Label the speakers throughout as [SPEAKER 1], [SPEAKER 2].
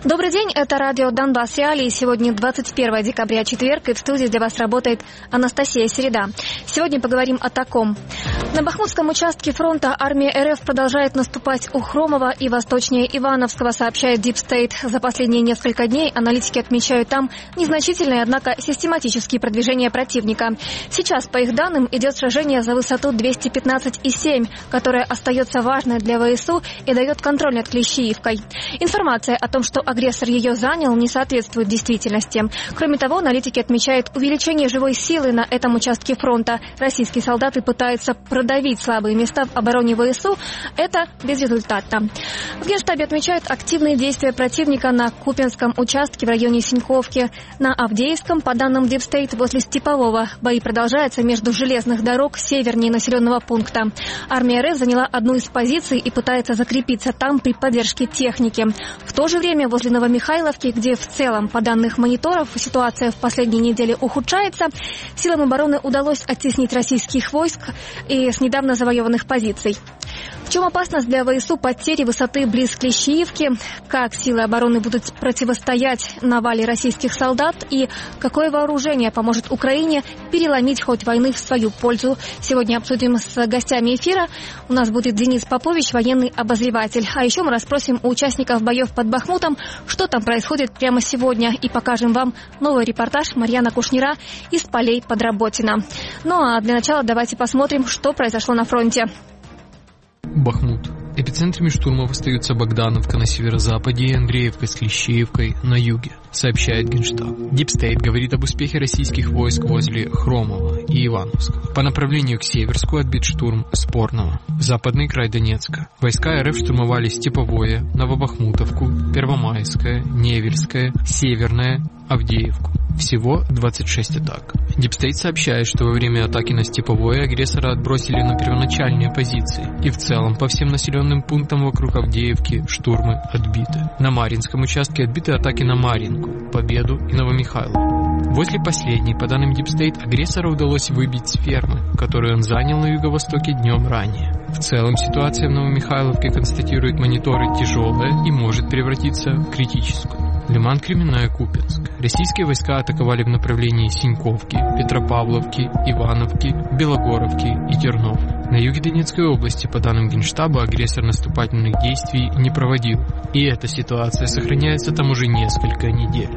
[SPEAKER 1] Добрый день, это радио Донбасс Реалии. Сегодня 21 декабря, четверг, и в студии для вас работает Анастасия Середа. Сегодня поговорим о таком. На Бахмутском участке фронта армия РФ продолжает наступать у Хромова и восточнее Ивановского, сообщает Deep State. За последние несколько дней аналитики отмечают там незначительные, однако систематические продвижения противника. Сейчас, по их данным, идет сражение за высоту 215,7, которое остается важной для ВСУ и дает контроль над Клещеевкой. Информация о том, что агрессор ее занял, не соответствует действительности. Кроме того, аналитики отмечают увеличение живой силы на этом участке фронта. Российские солдаты пытаются продавить слабые места в обороне ВСУ. Это безрезультатно. В Генштабе отмечают активные действия противника на Купянском участке в районе Синьковки. На Авдеевском, по данным Deep State, возле Степового, бои продолжаются между железных дорог севернее населенного пункта. Армия РФ заняла одну из позиций и пытается закрепиться там при поддержке техники. В то же время возле Новомихайловки, где в целом, по данным мониторов, ситуация в последние недели ухудшается, силам обороны удалось оттеснить российских войск и с недавно завоеванных позиций. В чем опасность для ВСУ потери высоты близ Клещеевки? Как силы обороны будут противостоять навале российских солдат? И какое вооружение поможет Украине переломить ход войны в свою пользу? Сегодня обсудим с гостями эфира. У нас будет Денис Попович, военный обозреватель. А еще мы расспросим у участников боев под Бахмутом, что там происходит прямо сегодня. И покажем вам новый репортаж Марьяна Кушнира из полей под Работино. Ну а для начала давайте посмотрим, что произошло на фронте.
[SPEAKER 2] Бахмут. Эпицентрами штурмов остаются Богдановка на северо-западе и Андреевка с Клещеевкой на юге, сообщает Генштаб. Deep State говорит об успехе российских войск возле Хромова и Ивановска. По направлению к Северску отбит штурм Спорного. Западный край Донецка. Войска РФ штурмовали Степовое, Новобахмутовку, Первомайское, Невельское, Северное, Авдеевку. Всего 26 атак. Deep State сообщает, что во время атаки на Степовое агрессора отбросили на первоначальные позиции. И в целом по всем населенным пунктам вокруг Авдеевки штурмы отбиты. На Марьинском участке отбиты атаки на Марьинку, Победу и Новомихайловку. Возле последней, по данным Deep State, агрессору удалось выбить с фермы, которую он занял на юго-востоке днем ранее. В целом ситуация в Новомихайловке, констатируют мониторы, тяжелая и может превратиться в критическую. Лиман, Кременная, Купянск. Российские войска атаковали в направлении Синьковки, Петропавловки, Ивановки, Белогоровки и Тернов. На юге Донецкой области, по данным Генштаба, агрессор наступательных действий не проводил. И эта ситуация сохраняется там уже несколько недель.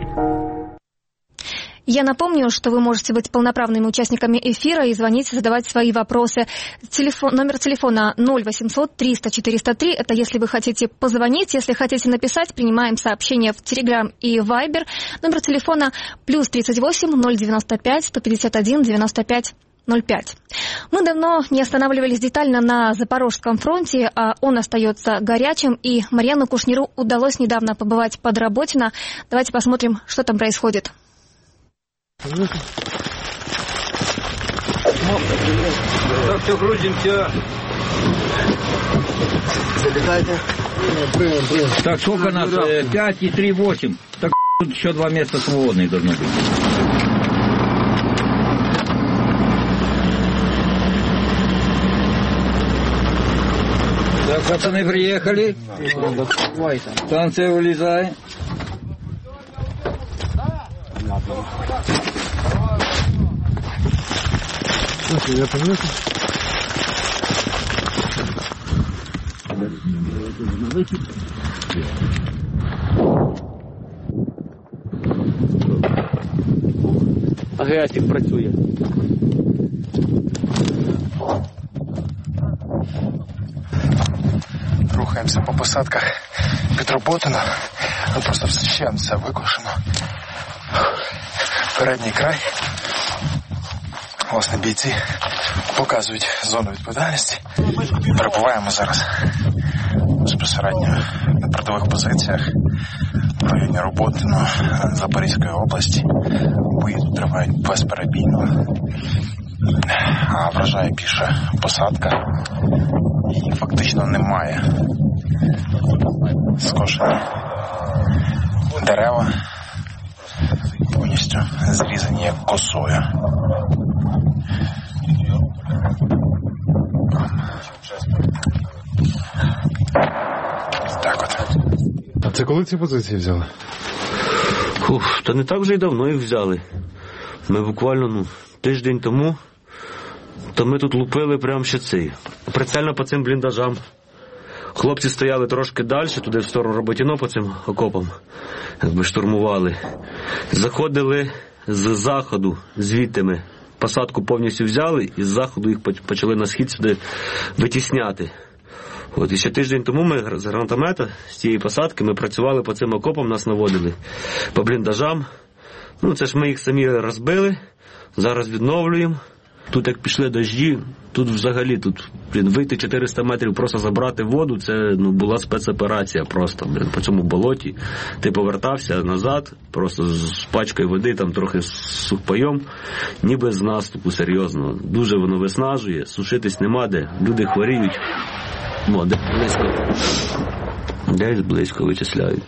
[SPEAKER 1] Я напомню, что вы можете быть полноправными участниками эфира и звонить, задавать свои вопросы. Номер телефона 0800 300 403. Это если вы хотите позвонить. Если хотите написать, принимаем сообщения в Telegram и Viber. Номер телефона +38 095 151 95 05. Мы давно не останавливались детально на Запорожском фронте, а он остается горячим, и Марьяну Кушниру удалось недавно побывать под Работино. Давайте посмотрим, что там происходит.
[SPEAKER 3] Так, все, грузимся.
[SPEAKER 4] Залетайте.
[SPEAKER 3] Так, сколько нас? 5 и 3, 8. Так, тут еще 2 места свободные должны быть. Так, пацаны приехали. Станция вылезай.
[SPEAKER 4] Я понял.
[SPEAKER 5] Агресик працює.
[SPEAKER 4] Рухаємося по посадках під Работино. Просто все викошено. Передній край. Власне, бійці показують зону відповідальності. Перебуваємо зараз безпосередньо на передових позиціях в районі Работино Запорізької області. Бої тут тривають безперебійно. А вражає більше посадка. І фактично немає скошені дерева. Повністю зрізані як косою. Це коли ці позиції взяли?
[SPEAKER 5] Та не так вже й давно їх взяли. Ми буквально тиждень тому, то ми тут лупили прямо ще прицельно по цим бліндажам. Хлопці стояли трошки далі, туди в сторону Роботіно по цим окопам, якби штурмували. Заходили з заходу, звідти ми посадку повністю взяли, і з заходу їх почали на схід сюди витісняти. І ще тиждень тому ми з гранатомета, з цієї посадки, ми працювали по цим окопам, нас наводили по бліндажам. Це ж ми їх самі розбили, зараз відновлюємо. Тут як пішли дощі, тут взагалі, вийти 400 метрів, просто забрати воду, це була спецоперація просто, по цьому болоті. Ти повертався назад, просто з пачкою води, там трохи з сухпайом, ніби з наступу, серйозно. Дуже воно виснажує, сушитись нема де, люди хворіють. Десь близько вичисляють.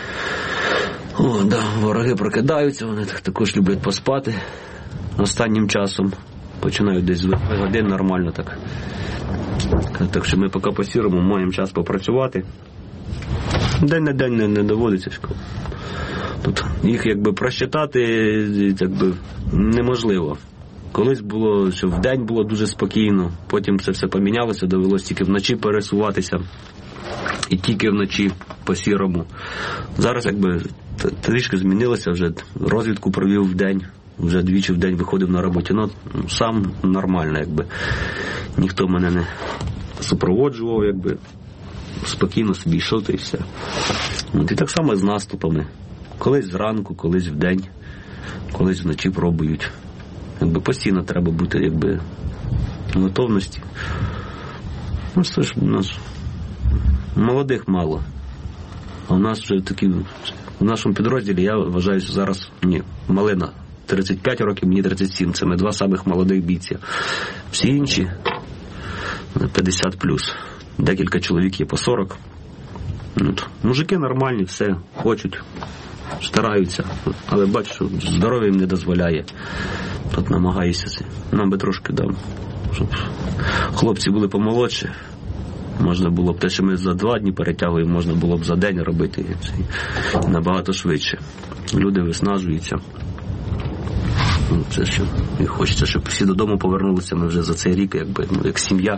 [SPEAKER 5] Вороги прокидаються, вони також люблять поспати останнім часом. Починають десь з 2 годин нормально так. Так що ми поки по-сірому маємо час попрацювати. День на день не доводиться. Тут їх просчитати неможливо. Колись було, що вдень було дуже спокійно, потім це все помінялося, довелося тільки вночі пересуватися. І тільки вночі по-сірому. Зараз трішки змінилося, вже розвідку провів вдень. Вже двічі в день виходив на роботі, сам нормально, ніхто мене не супроводжував, спокійно собі йшов, і все. І так само з наступами. Колись зранку, колись вдень, колись вночі пробують. Постійно треба бути, в готовності. Це ж у нас молодих мало. А у нас вже такі, в нашому підрозділі, я вважаю, що зараз, малина. 35 років, мені 37. Це ми 2 самих молодих бійця. Всі інші 50+. Декілька чоловік є по 40. Мужики нормальні, все, хочуть, стараються. Але бачу, що здоров'я їм не дозволяє. Тут намагаюся. Нам би трошки щоб хлопці були помолодші. Можна було б те, що ми за 2 дні перетягуємо, можна було б за день робити. Набагато швидше. Люди виснажуються. Це що, і хочеться, щоб всі додому повернулися, ми вже за цей рік, як сім'я.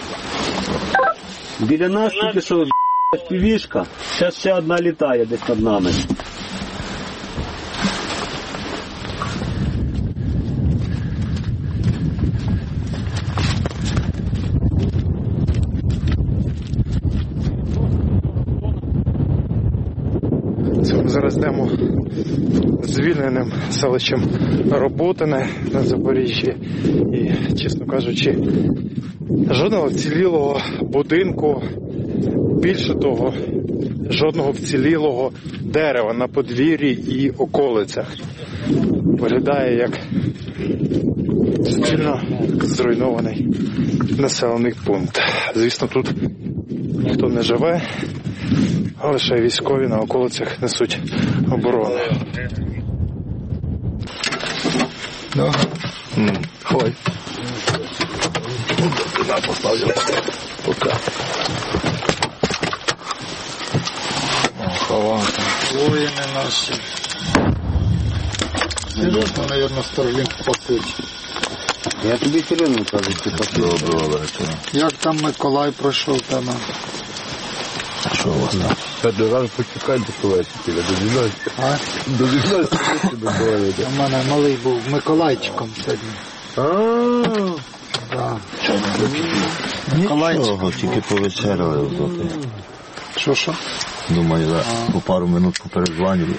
[SPEAKER 5] Біля нас тільки що півішка, зараз ще одна літає десь над нами.
[SPEAKER 4] Ми зараз йдемо звільненим селищем Роботине на Запоріжжі. І, чесно кажучи, жодного вцілілого будинку, більше того, жодного вцілілого дерева на подвір'ї і околицях. Виглядає як суцільно зруйнований населений пункт. Звісно, тут ніхто не живе, а лише військові на околицях несуть оборону. Ой. На, поставлю. Пока. Ховати. Воїни наші. Серйозно, мабуть, Старлінг посить.
[SPEAKER 6] Я тобі серйозно кажу, ти посить. Доброго вечора.
[SPEAKER 4] Як там Миколай пройшов тебе?
[SPEAKER 6] А що у вас там? Перший раз почекай до вечора. До 12 тебе говорити.
[SPEAKER 4] У мене малий був Миколайчиком сьогодні. Так.
[SPEAKER 6] Нічого, тільки повечеряли.
[SPEAKER 4] Що?
[SPEAKER 6] Думаю, по пару минут попередзвонили.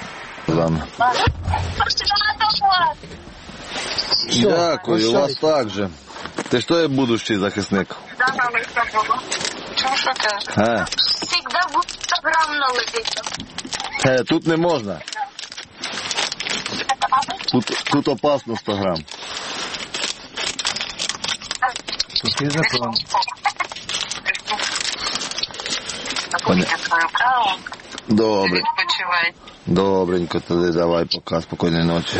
[SPEAKER 6] Дякую, у вас так же. Ти що є будущий захисник?
[SPEAKER 7] Да, це було. Чому що ти? Всегда буду 100 грам налити.
[SPEAKER 6] Тут не можна. Тут опасно 100 грам.
[SPEAKER 4] Який закон?
[SPEAKER 6] Добре. Добренько, тоді давай, пока, спокійної ночі.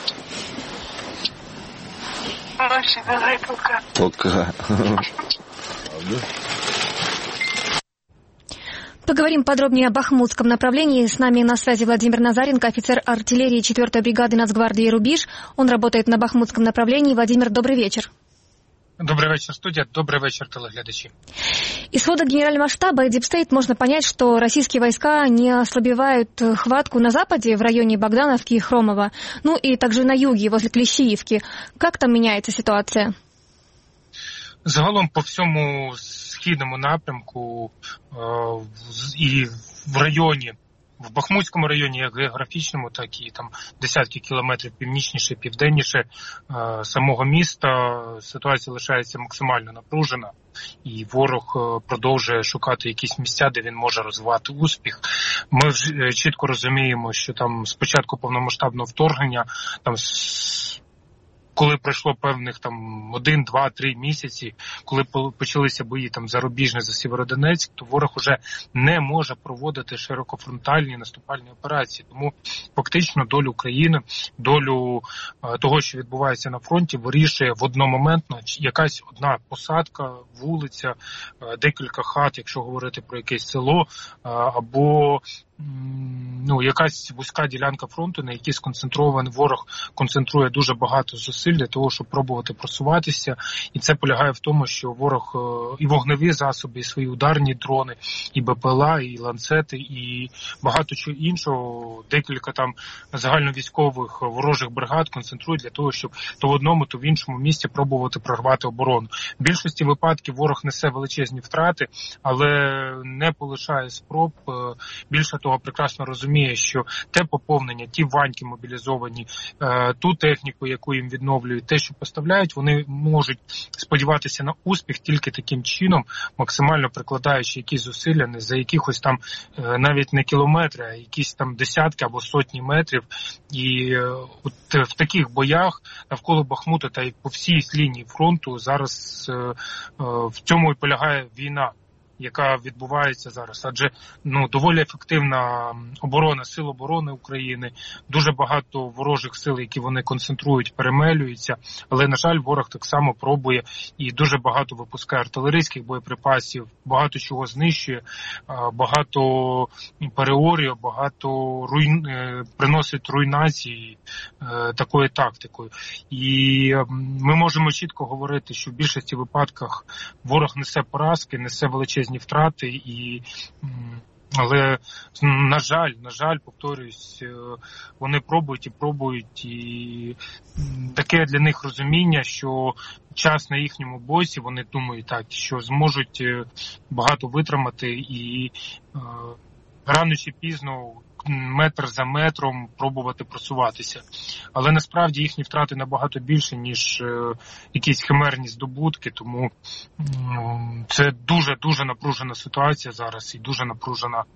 [SPEAKER 7] Ночі, давай, пока.
[SPEAKER 6] Пока.
[SPEAKER 1] Поговорим подробнее о бахмутском направлении. С нами на связи Владимир Назаренко, офицер артиллерии 4-й бригады Нацгвардии «Рубеж». Он работает на бахмутском направлении. Владимир, добрый вечер.
[SPEAKER 8] Добрый вечер, студия. Добрый вечер, телеглядачи.
[SPEAKER 1] Из сводок Генерального штаба и Дипстейт можно понять, что российские войска не ослабевают хватку на западе, в районе Богдановки и Хромова, ну и также на юге, возле Клещіївки. Как там меняется ситуация?
[SPEAKER 8] Загалом по всьому східному напрямку і в районі, в Бахмутському районі, як географічному, так і там десятки кілометрів північніше, південніше самого міста, ситуація лишається максимально напружена. І ворог продовжує шукати якісь місця, де він може розвивати успіх. Ми чітко розуміємо, що там з початку повномасштабного вторгнення, там коли пройшло певних там 1, 2, 3 місяці, коли почалися бої там зарубіжні за Сєвєродонецьк, то ворог уже не може проводити широкофронтальні наступальні операції. Тому фактично долю України, долю того, що відбувається на фронті, вирішує в одномоментно якась одна посадка, вулиця, декілька хат, якщо говорити про якесь село, або якась вузька ділянка фронту, на якій сконцентрований ворог концентрує дуже багато зусиль для того, щоб пробувати просуватися. І це полягає в тому, що ворог і вогневі засоби, і свої ударні дрони, і БПЛА, і ланцети, і багато чого іншого, декілька там загальновійськових ворожих бригад концентрують для того, щоб то в одному, то в іншому місці пробувати прорвати оборону. В більшості випадків ворог несе величезні втрати, але не полишає спроб. Більше того, прекрасно розуміє, що те поповнення, ті ваньки мобілізовані, ту техніку, яку їм відновлюють, те, що поставляють, вони можуть сподіватися на успіх тільки таким чином, максимально прикладаючи якісь зусилля не за якихось там навіть не кілометри, а якісь там десятки або сотні метрів. І от в таких боях навколо Бахмута та й по всій лінії фронту зараз в цьому і полягає війна, яка відбувається зараз. Адже доволі ефективна оборона, сил оборони України, дуже багато ворожих сил, які вони концентрують, перемелюються, але, на жаль, ворог так само пробує і дуже багато випускає артилерійських боєприпасів, багато чого знищує, багато переорює, багато приносить руйнації такою тактикою. І ми можемо чітко говорити, що в більшості випадках ворог несе поразки, несе величезні втрати, але, на жаль, повторююсь, вони пробують, і таке для них розуміння, що час на їхньому боці, вони думають так, що зможуть багато витримати і рано чи пізно, метр за метром пробувати просуватися. Але насправді їхні втрати набагато більше, ніж якісь химерні здобутки, тому це дуже напружена ситуація зараз і дуже напружена,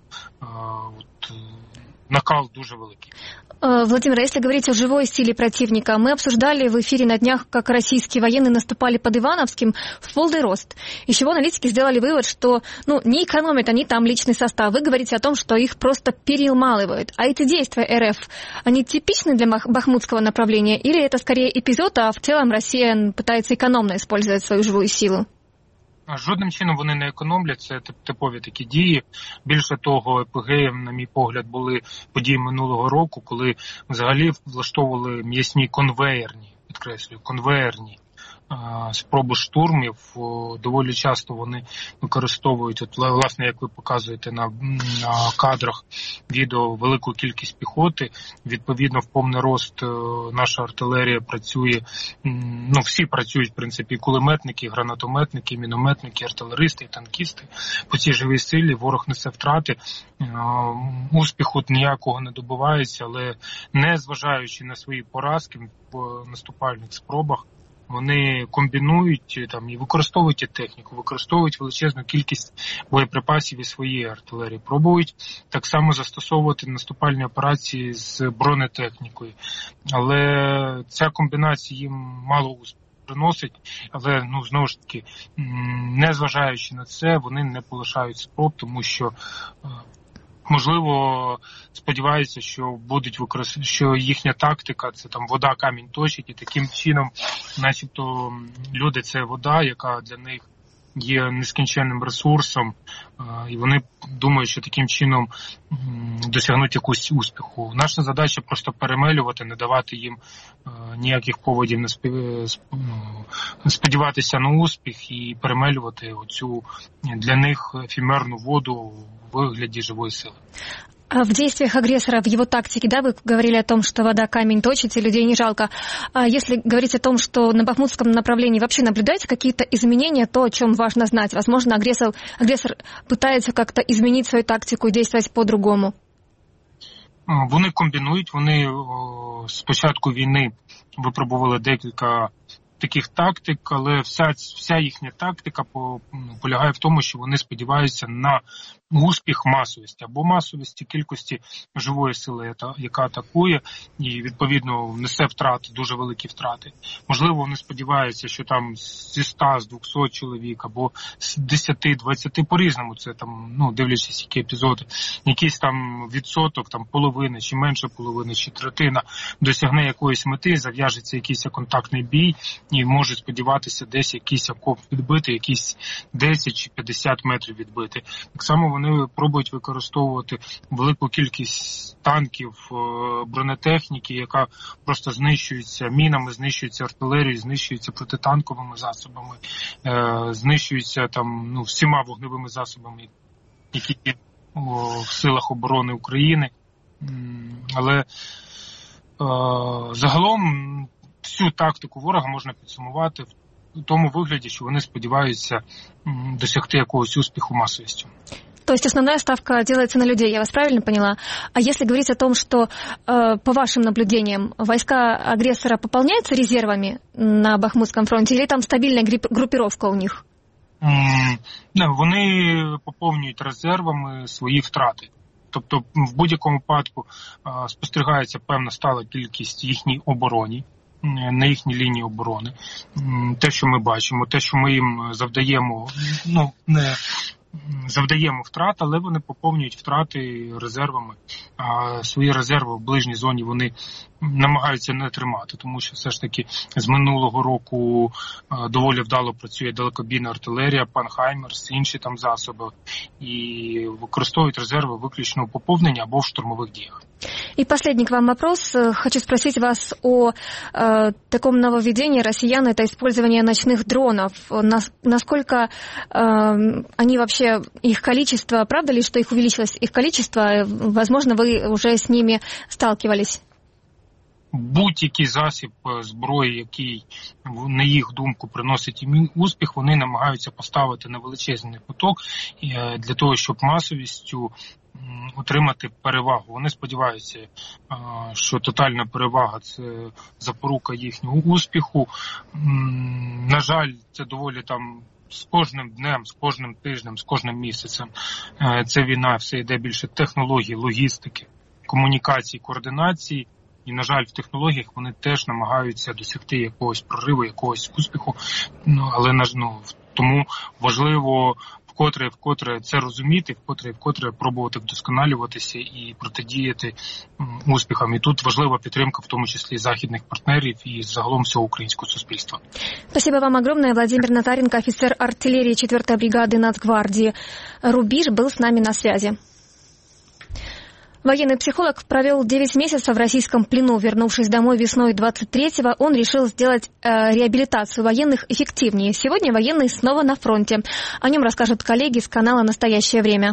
[SPEAKER 8] накал дуже великий.
[SPEAKER 1] Владимир, если говорить о живой силе противника, мы обсуждали в эфире на днях, как российские военные наступали под Ивановским в полный рост. Из чего аналитики сделали вывод, что не экономят они там личный состав. Вы говорите о том, что их просто перемалывают. А эти действия РФ, они типичны для бахмутского направления? Или это скорее эпизод, а в целом Россия пытается экономно использовать свою живую силу?
[SPEAKER 8] Жодним чином вони не економлять, це типові такі дії. Більше того, епогеєм, на мій погляд, були події минулого року, коли взагалі влаштовували м'ясні конвеєрні спроби штурмів. Доволі часто вони використовують, власне, як ви показуєте на кадрах відео, велику кількість піхоти. Відповідно, в повний рост наша артилерія працює, всі працюють, в принципі, кулеметники, гранатометники, мінометники, артилеристи, танкісти. По цій живій силі ворог несе втрати. Успіху ніякого не добивається, але не зважаючи на свої поразки в наступальних спробах, вони комбінують і використовують техніку, використовують величезну кількість боєприпасів і своєї артилерії. Пробують так само застосовувати наступальні операції з бронетехнікою. Але ця комбінація їм мало успіху приносить, але, знову ж таки, незважаючи на це, вони не полишають спроб, тому що можливо, сподіваються, що що їхня тактика – це там вода камінь точить, і таким чином, начебто, люди – це вода, яка для них є нескінченним ресурсом, і вони думають, що таким чином досягнуть якусь успіху. Наша задача просто перемелювати, не давати їм ніяких поводів сподіватися на успіх і перемелювати оцю для них ефемерну воду в вигляді живої сили.
[SPEAKER 1] А в действиях агрессора, в его тактике, да, вы говорили о том, что вода камень точит и людей не жалко. А если говорить о том, что на бахмутском направлении вообще наблюдаются какие-то изменения, то, о чем важно знать? Возможно, агрессор пытается как-то изменить свою тактику и действовать по-другому?
[SPEAKER 8] Вони комбінують, вони з початку війни випробували декілька таких тактик, але вся їхня тактика полягає в тому, що вони сподіваються на успіх масовості або масовості кількості живої сили, яка атакує і відповідно несе втрати, дуже великі втрати. Можливо, вони сподіваються, що там зі 100, з 200 чоловік або з 10-20 по-різному, це там, дивлячись які епізоди, якийсь там відсоток, там половина, чи менше половини, чи третина досягне якоїсь мети, зав'яжеться якийсь контактний бій і може сподіватися десь якийсь окоп відбити, якісь 10 чи 50 метрів відбити. Так само вони пробують використовувати велику кількість танків, бронетехніки, яка просто знищується мінами, знищується артилерією, знищується протитанковими засобами, знищується там всіма вогневими засобами, які є в силах оборони України. Але загалом всю тактику ворога можна підсумувати в тому вигляді, що вони сподіваються досягти якогось успіху масовістю.
[SPEAKER 1] То есть основная ставка делается на людей, я вас правильно поняла? А если говорить о том, что, по вашим наблюдениям, войска агрессора пополняются резервами на Бахмутском фронте, или там стабильная группировка у них?
[SPEAKER 8] Вони поповнюють резервами свої втрати. Тобто в будь-якому випадку спостерігається певна стала кількість їхній обороні, на їхній лінії оборони. Те, що ми бачимо, те, що ми їм завдаємо, завдаємо втрат, але вони поповнюють втрати резервами. А свої резерви в ближній зоні вони намагаються не тримати, тому що все ж таки з минулого року доволі вдало працює далекобійна артилерія, Панхаймерс, інші там засоби, і використовують резерви виключно у поповненні або в штурмових діях.
[SPEAKER 1] И последний к вам вопрос. Хочу спросить вас о таком нововведении россиян, это использование ночных дронов. Насколько они вообще, их количество, правда ли, что их увеличилось их количество? Возможно, вы уже с ними сталкивались?
[SPEAKER 8] Будь-який засіб зброї, який, на їх думку, приносить їм успіх, вони намагаються поставити на величезний поток для того, щоб масовістю отримати перевагу. Вони сподіваються, що тотальна перевага – це запорука їхнього успіху. На жаль, це доволі там з кожним днем, з кожним тижнем, з кожним місяцем. Ця війна все йде більше технологій, логістики, комунікації, координації. І, на жаль, в технологіях вони теж намагаються досягти якогось прориву, якогось успіху. Але тому важливо вкотре це розуміти, вкотре пробувати вдосконалюватися і протидіяти успіхам. І тут важлива підтримка, в тому числі західних партнерів і загалом всього українського суспільства.
[SPEAKER 1] Спасибо вам огромное. Владимир Натаренко, офицер артиллерии 4-й бригады Нацгвардии «Рубеж», был с нами на связи. Военный психолог провел 9 месяцев в российском плену. Вернувшись домой весной 23-го, он решил сделать реабилитацию военных эффективнее. Сегодня военный снова на фронте. О нем расскажут коллеги с канала «Настоящее время».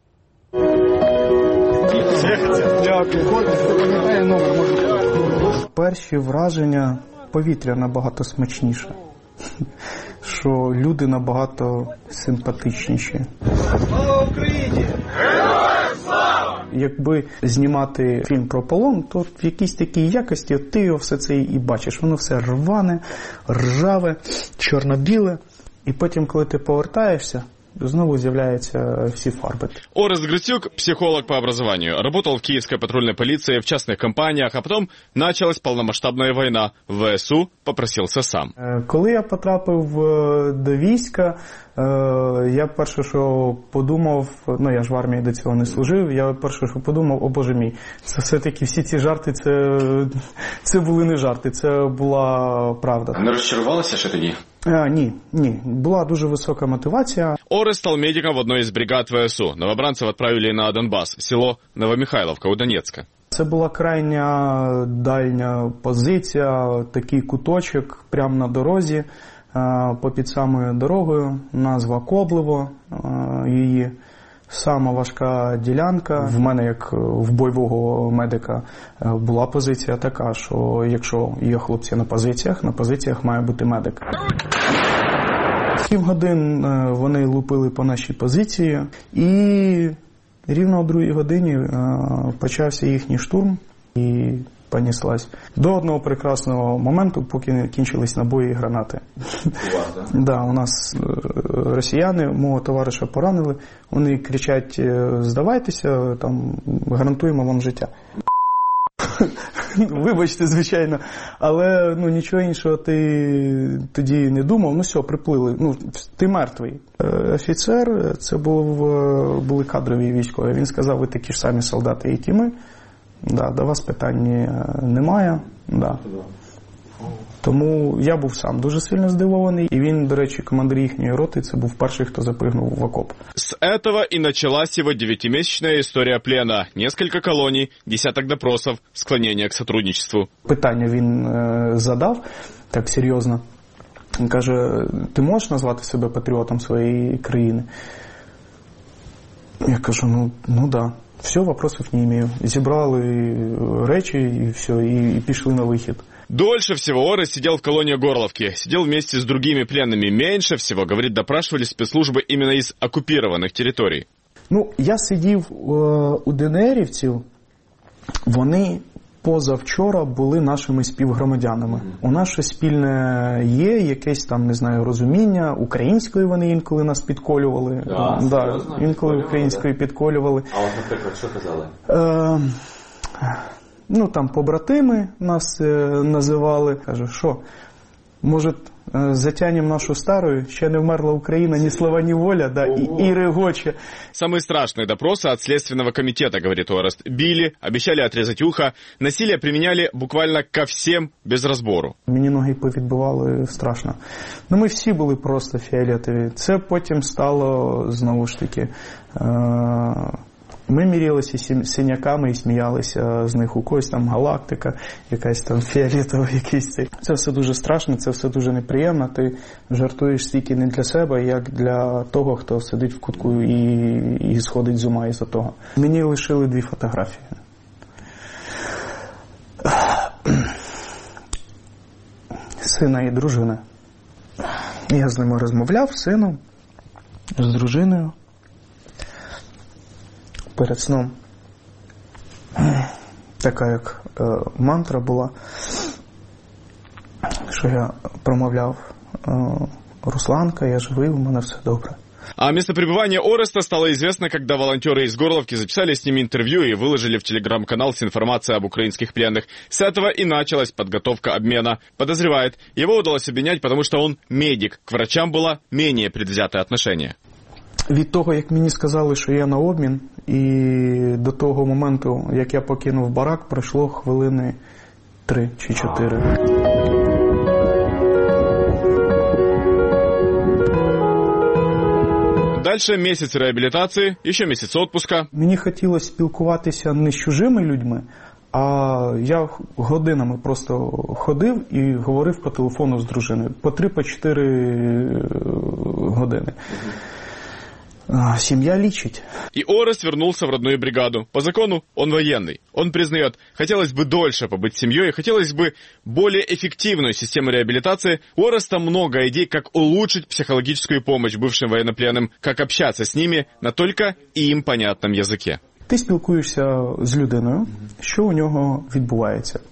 [SPEAKER 9] Перші враження: повітря набагато смачніше, що люди набагато симпатичніші. Слава Україні! Героям слава! Якби знімати фільм про полон, то в якійсь такій якості ти його все це і бачиш. Воно все рване, ржаве, чорно-біле. І потім, коли ти повертаєшся, снова з'являются все фарбы.
[SPEAKER 10] Орест Грицюк, психолог по образованию, работал в Киевской патрульной полиции, в частных компаниях, а потом началась полномасштабная война. В ВСУ попросился сам.
[SPEAKER 9] Коли я потрапив до війська, я перше, що подумав, я ж в армії до цього не служив, я перше, що подумав, о боже мій, це все-таки всі ці жарти, це були не жарти, це була правда.
[SPEAKER 10] Не розчарувалися ще тоді?
[SPEAKER 9] Ні. Була дуже висока мотивація.
[SPEAKER 10] Орест стал медиком в одной из бригад ВСУ. Новобранцев отправили на Донбасс, село Новомихайловка у Донецка.
[SPEAKER 9] Це була крайня дальня позиція, такий куточок прямо на дорозі, попід самою дорогою, назва Коблево, її сама важка ділянка. В мене, як в бойового медика, була позиція така, що якщо є хлопці на позиціях має бути медик. 7 годин вони лупили по нашій позиції, і рівно о 2 годині почався їхній штурм і понеслась. До одного прекрасного моменту, поки не кінчились набої і гранати. Да, у нас росіяни, мого товариша поранили, вони кричать: здавайтеся, там, гарантуємо вам життя. Вибачте, звичайно, але нічого іншого ти тоді не думав. Все, приплили, ти мертвий. Офіцер, це були кадрові військові, він сказав: ви такі ж самі солдати, як і ми. Да, до вас питань немає. Да. Тому я був сам дуже сильно здивований. І він, до речі, командир їхньої роти, це був перший, хто запрыгнув в окоп.
[SPEAKER 10] С этого и началась его 9-месячная история плена. Несколько колоний, десяток допросов, склонение к сотрудничеству.
[SPEAKER 9] Питання він задав так серйозно. Він каже: ти можеш назвати себе патріотом своєї країни? Я кажу: ну да. Все, вопросов не имею. Зібрали речі і все, і пішли на вихід.
[SPEAKER 10] Дольше всего Орест сидел в колонии Горловки. Сидел вместе с другими пленными. Меньше всего, говорит, допрашивали спецслужбы именно из оккупированных территорий.
[SPEAKER 9] Я сидів у ДНРівців. Вони позавчора були нашими співгромадянами. У нас щось спільне є, якесь там, не знаю, розуміння. Українською вони інколи нас підколювали. Да, інколи українською підколювали.
[SPEAKER 5] А от, наприклад, що казали?
[SPEAKER 9] Там побратими нас називали. Кажу: що, може, затянем нашу старую, ще не вмерла Україна, ни слова, ни воля, да, и регоче.
[SPEAKER 10] Самые страшные допросы от Следственного комитета, говорит Орест. Били, обещали отрезать ухо, насилие применяли буквально ко всем без разбору.
[SPEAKER 9] Мені ноги повідбивали страшно. Ми всі були просто фіолетові. Це потім стало, знову ж таки, ми мірялися синяками і сміялися з них. У когось там галактика, якась там фіолетова, якийсь цей. Це все дуже страшно, це все дуже неприємно. Ти жартуєш стільки не для себе, як для того, хто сидить в кутку і сходить з ума із-за того. Мені лишили 2 фотографії. Сина і дружини. Я з ними розмовляв, з сином, з дружиною. Перед сном така як мантра була, що я промовляв: Русланка, я живий, у мене все добре.
[SPEAKER 10] А место пребывания Ореста стало известно, когда волонтеры из Горловки записали с ними интервью и выложили в телеграм-канал с информацией об украинских пленных. С этого и началась подготовка обмена. Подозревает, его удалось обменять, потому что он медик. К врачам было менее предвзятое отношение.
[SPEAKER 9] Від того, як мені сказали, що я на обмін, і до того моменту, як я покинув барак, пройшло хвилини 3 чи 4.
[SPEAKER 10] Дальше месяц реабілітації, ще місяць отпуска.
[SPEAKER 9] Мені хотілося спілкуватися не з чужими людьми, а я годинами просто ходив і говорив по телефону з дружиною. По 3-4 години. Семья лечить.
[SPEAKER 10] И Орест вернулся в родную бригаду. По закону он военный. Он признает, хотелось бы дольше побыть семьей, хотелось бы более эффективную систему реабилитации. У Ореста много идей, как улучшить психологическую помощь бывшим военнопленным, как общаться с ними на только им понятном языке.
[SPEAKER 9] Ти спілкуєшся з людиною, що у нього відбувається.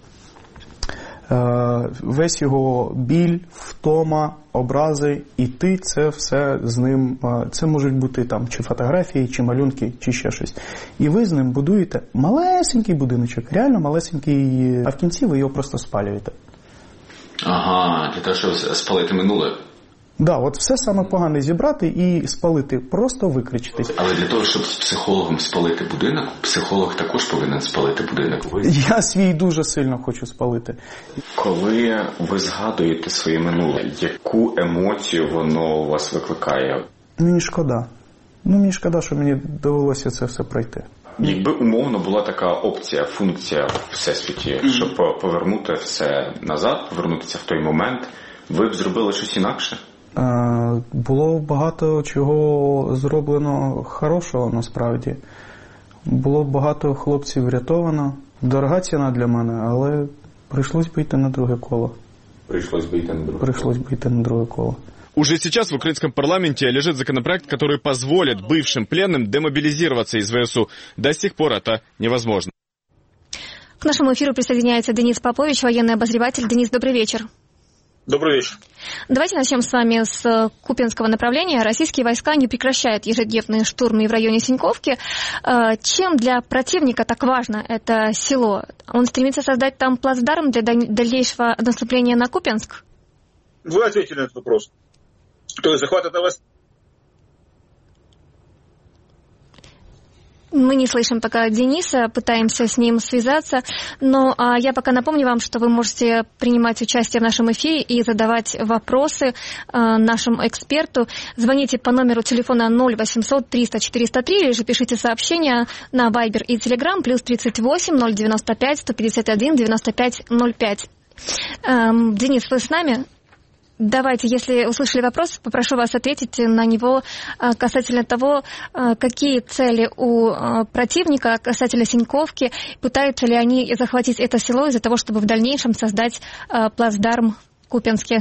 [SPEAKER 9] Весь його біль, втома, образи, і ти це все з ним, це можуть бути там чи фотографії, чи малюнки, чи ще щось. І ви з ним будуєте малесенький будиночок, реально малесенький, а в кінці ви його просто спалюєте.
[SPEAKER 10] Ага, для того, щоб спалити минуле.
[SPEAKER 9] Да, от все саме погане зібрати і спалити, просто викричитись.
[SPEAKER 11] Але для того, щоб з психологом спалити будинок, психолог також повинен спалити будинок.
[SPEAKER 9] Я свій дуже сильно хочу спалити.
[SPEAKER 11] Коли ви згадуєте своє минуле, яку емоцію воно у вас викликає?
[SPEAKER 9] Мені шкода. Мені шкода, що мені довелося це все пройти.
[SPEAKER 11] Якби умовно була така опція, функція в всесвіті, щоб повернути все назад, повернутися в той момент, ви б зробили щось інакше?
[SPEAKER 9] Було багато чого зроблено хорошого, насправді. Було багато хлопців врятовано. Дорога ціна для мене, але прийшлось би йти на друге коло.
[SPEAKER 11] Пришлось бы идти
[SPEAKER 9] на другое коло.
[SPEAKER 10] Уже сейчас в украинском парламенте лежит законопроект, который позволит бывшим пленным демобилизироваться из ВСУ. До сих пор это невозможно.
[SPEAKER 1] К нашему эфиру присоединяется Денис Попович, военный обозреватель. Денис, добрый вечер.
[SPEAKER 12] Добрый вечер.
[SPEAKER 1] Давайте начнем с вами с Купянского направления. Российские войска не прекращают ежедневные штурмы в районе Синьковки. Чем для противника так важно это село? Он стремится создать там плацдарм для дальнейшего наступления на Купянск?
[SPEAKER 12] Вы ответили на этот вопрос. То есть захват этого...
[SPEAKER 1] Мы не слышим пока Дениса, пытаемся с ним связаться, но я пока напомню вам, что вы можете принимать участие в нашем эфире и задавать вопросы нашему эксперту. Звоните по номеру телефона 0800 300 403 или же пишите сообщения на Viber и Telegram +38 095 151 95 05. Денис, вы с нами? Давайте, если услышали вопрос, попрошу вас ответить на него касательно того, какие цели у противника, касательно Синьковки, пытаются ли они захватить это село из-за того, чтобы в дальнейшем создать плацдарм в Купянске.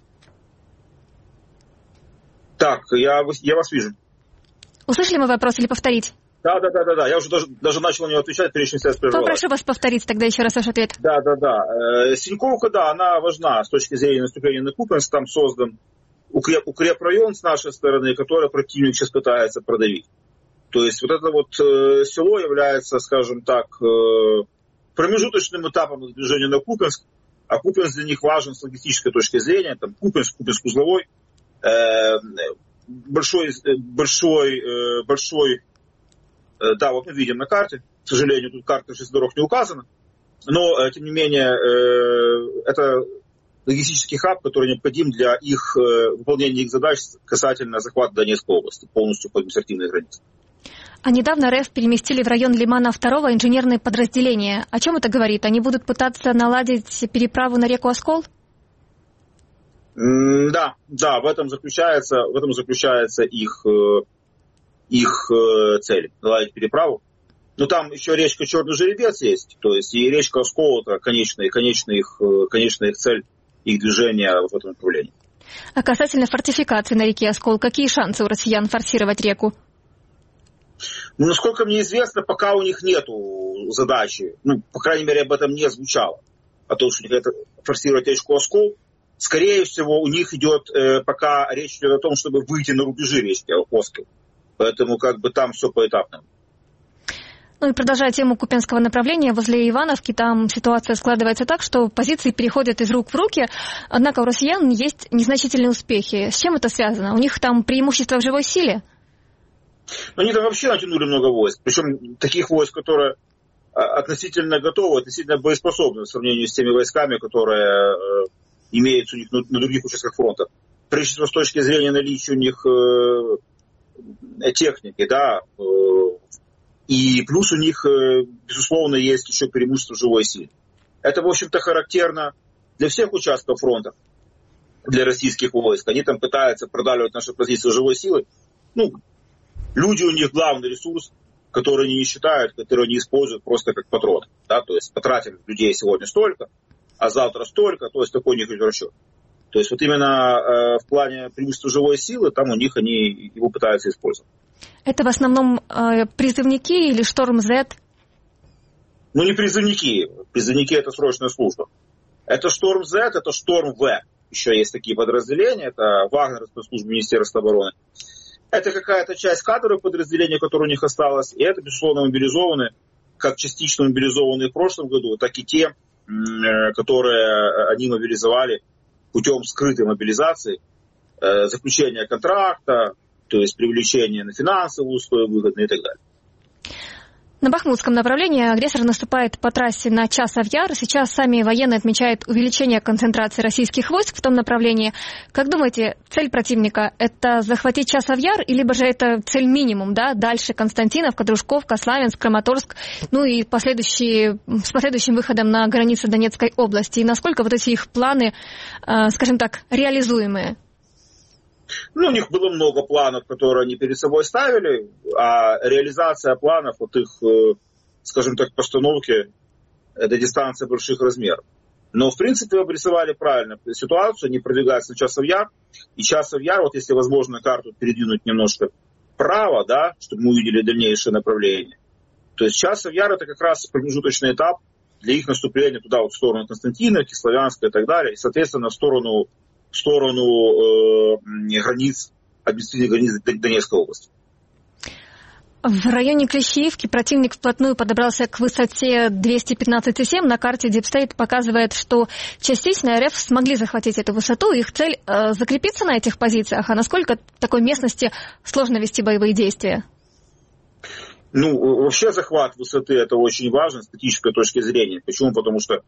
[SPEAKER 12] Так, я вас вижу.
[SPEAKER 1] Услышали мы вопрос или повторить?
[SPEAKER 12] Да. Я уже даже начал на него отвечать, прежде чем связь прервалась.
[SPEAKER 1] Попрошу вас повторить тогда еще раз ваш ответ.
[SPEAKER 12] Да. Синьковка, да, она важна с точки зрения наступления на Купянск. Там создан укрепрайон с нашей стороны, который противник сейчас пытается продавить. То есть вот это вот село является, скажем так, промежуточным этапом движения на Купянск. А Купянск для них важен с логистической точки зрения. Там Купянск узловой, большой. Да, вот мы видим на карте. К сожалению, тут карта железнодорог не указана. Но, тем не менее, это логистический хаб, который необходим для их выполнения их задач касательно захвата Донецкой области, полностью по административной границе.
[SPEAKER 1] А недавно РФ переместили в район Лимана 2 инженерные подразделения. О чем это говорит? Они будут пытаться наладить переправу на реку Оскол?
[SPEAKER 12] Да, в этом заключается их цель, наладить переправу. Но там еще речка Черный Жеребец есть, то есть и речка Оскол, это конечная их цель, их движения в этом направлении.
[SPEAKER 1] А касательно фортификации на реке Оскол, какие шансы у россиян форсировать реку?
[SPEAKER 12] Насколько мне известно, пока у них нету задачи, по крайней мере, об этом не звучало, о том, что это форсировать речку Оскол. Скорее всего, у них идет, пока речь идет о том, чтобы выйти на рубежи речки Оскол. Поэтому там все поэтапно.
[SPEAKER 1] И продолжая тему Купянского направления, возле Ивановки там ситуация складывается так, что позиции переходят из рук в руки, однако у россиян есть незначительные успехи. С чем это связано? У них там преимущество в живой силе?
[SPEAKER 12] Они там вообще натянули много войск, причем таких войск, которые относительно готовы, относительно боеспособны в сравнении с теми войсками, которые имеются у них на других участках фронта. Прежде всего, с точки зрения наличия у них техники, да, и плюс у них, безусловно, есть еще преимущество в живой силе. Это, в общем-то, характерно для всех участков фронта, для российских войск. Они там пытаются продавливать наши позиции живой силы. Люди у них главный ресурс, который они не считают, который они используют просто как патроны. Да? То есть потратили людей сегодня столько, а завтра столько, то есть такой у них идет расчет. То есть вот именно в плане преимущества живой силы, там у них они его пытаются использовать.
[SPEAKER 1] Это в основном призывники или Шторм Z?
[SPEAKER 12] Не призывники. Призывники — это срочная служба. Это Шторм Z, это Шторм В. Еще есть такие подразделения. Это Вагнеровская служба Министерства обороны. Это какая-то часть кадровых подразделений, которые у них осталось. И это, безусловно, мобилизованные, как частично мобилизованные в прошлом году, так и те, которые они мобилизовали путем скрытой мобилизации заключение контракта, то есть привлечение на финансовую условия выгодные и так далее.
[SPEAKER 1] На Бахмутском направлении агрессор наступает по трассе на Часов-Яр. Сейчас сами военные отмечают увеличение концентрации российских войск в том направлении. Как думаете, цель противника – это захватить Часов-Яр, или либо же это цель минимум, да? Дальше Константиновка, Дружковка, Славянск, Краматорск, ну и с последующим выходом на границы Донецкой области. И насколько вот эти их планы, скажем так, реализуемые?
[SPEAKER 12] Ну, у них было много планов, которые они перед собой ставили, а реализация планов, вот их, скажем так, постановки, это дистанция больших размеров. Но, в принципе, обрисовали правильно ситуацию, они продвигаются на Часов-Яр, и Часов-Яр, вот если возможно карту передвинуть немножко вправо, да, чтобы мы увидели дальнейшее направление, то есть Часов-Яр это как раз промежуточный этап для их наступления туда, вот в сторону Константиновки, Славянска и так далее, и, соответственно, в сторону границ, административных границ Донецкой области.
[SPEAKER 1] В районе Клещеевки противник вплотную подобрался к высоте 215,7. На карте Deep State показывает, что частично РФ смогли захватить эту высоту. Их цель закрепиться на этих позициях. А насколько в такой местности сложно вести боевые действия?
[SPEAKER 12] Ну, вообще захват высоты это очень важно с тактической точки зрения. Почему? Потому что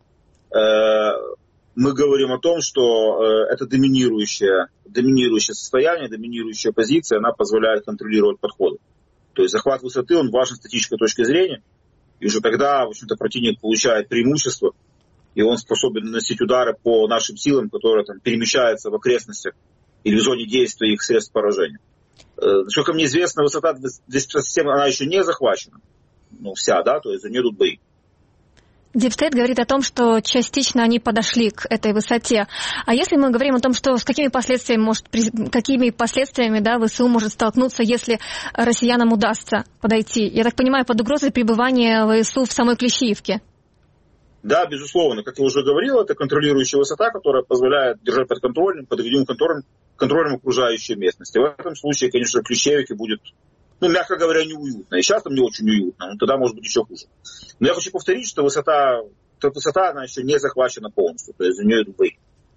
[SPEAKER 12] мы говорим о том, что это доминирующее состояние, доминирующая позиция, она позволяет контролировать подходы. То есть захват высоты, он важен с тактической точки зрения, и уже тогда, в общем-то, противник получает преимущество, и он способен наносить удары по нашим силам, которые там перемещаются в окрестностях или в зоне действия их средств поражения. Насколько мне известно, высота 257, она еще не захвачена, ну, вся, да, то есть за нее идут бои.
[SPEAKER 1] Deep State говорит о том, что частично они подошли к этой высоте. А если мы говорим о том, что с какими последствиями, да, ВСУ может столкнуться, если россиянам удастся подойти? Я так понимаю, под угрозой пребывания ВСУ в самой Клещеевке.
[SPEAKER 12] Да, безусловно. Как я уже говорил, это контролирующая высота, которая позволяет держать под огневым контролем окружающей местности. В этом случае, конечно, в Клещеевке будет, ну, мягко говоря, неуютно. И сейчас там не очень уютно, но тогда может быть еще хуже. Но я хочу повторить, что высота она еще не захвачена полностью, то есть за нее идут бои.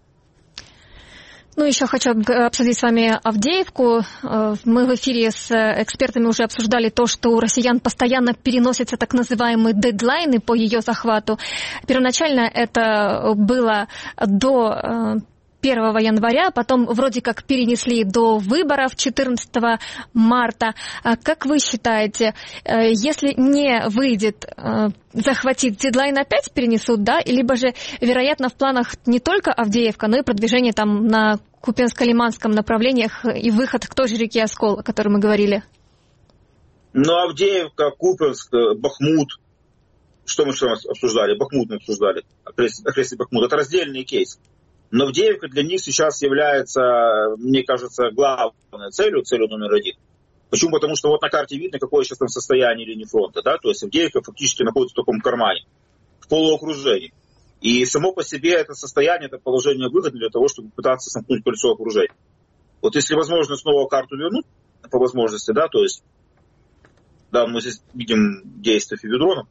[SPEAKER 1] Ну, еще хочу обсудить с вами Авдеевку. Мы в эфире с экспертами уже обсуждали то, что у россиян постоянно переносятся так называемые дедлайны по ее захвату. Первоначально это было до 1 января, потом вроде как перенесли до выборов 14 марта. Как вы считаете, если не выйдет захватить, дедлайн опять перенесут, да? Либо же, вероятно, в планах не только Авдеевка, но и продвижение там на Купенско-Лиманском направлениях и выход к той же реке Оскол, о которой мы говорили?
[SPEAKER 12] Ну, Авдеевка, Купенск, Бахмут. Что мы обсуждали? Бахмут мы обсуждали. Окрестный Бахмут. Это раздельный кейс. Но Авдеевка для них сейчас является, мне кажется, главной целью номер один. Почему? Потому что вот на карте видно, какое сейчас там состояние линии фронта. Да? То есть Авдеевка фактически находится в таком кармане, в полуокружении. И само по себе это состояние, это положение выгодно для того, чтобы пытаться сомкнуть кольцо окружения. Вот если возможно снова карту вернуть, по возможности, да, то есть, да, мы здесь видим действия фиведронов.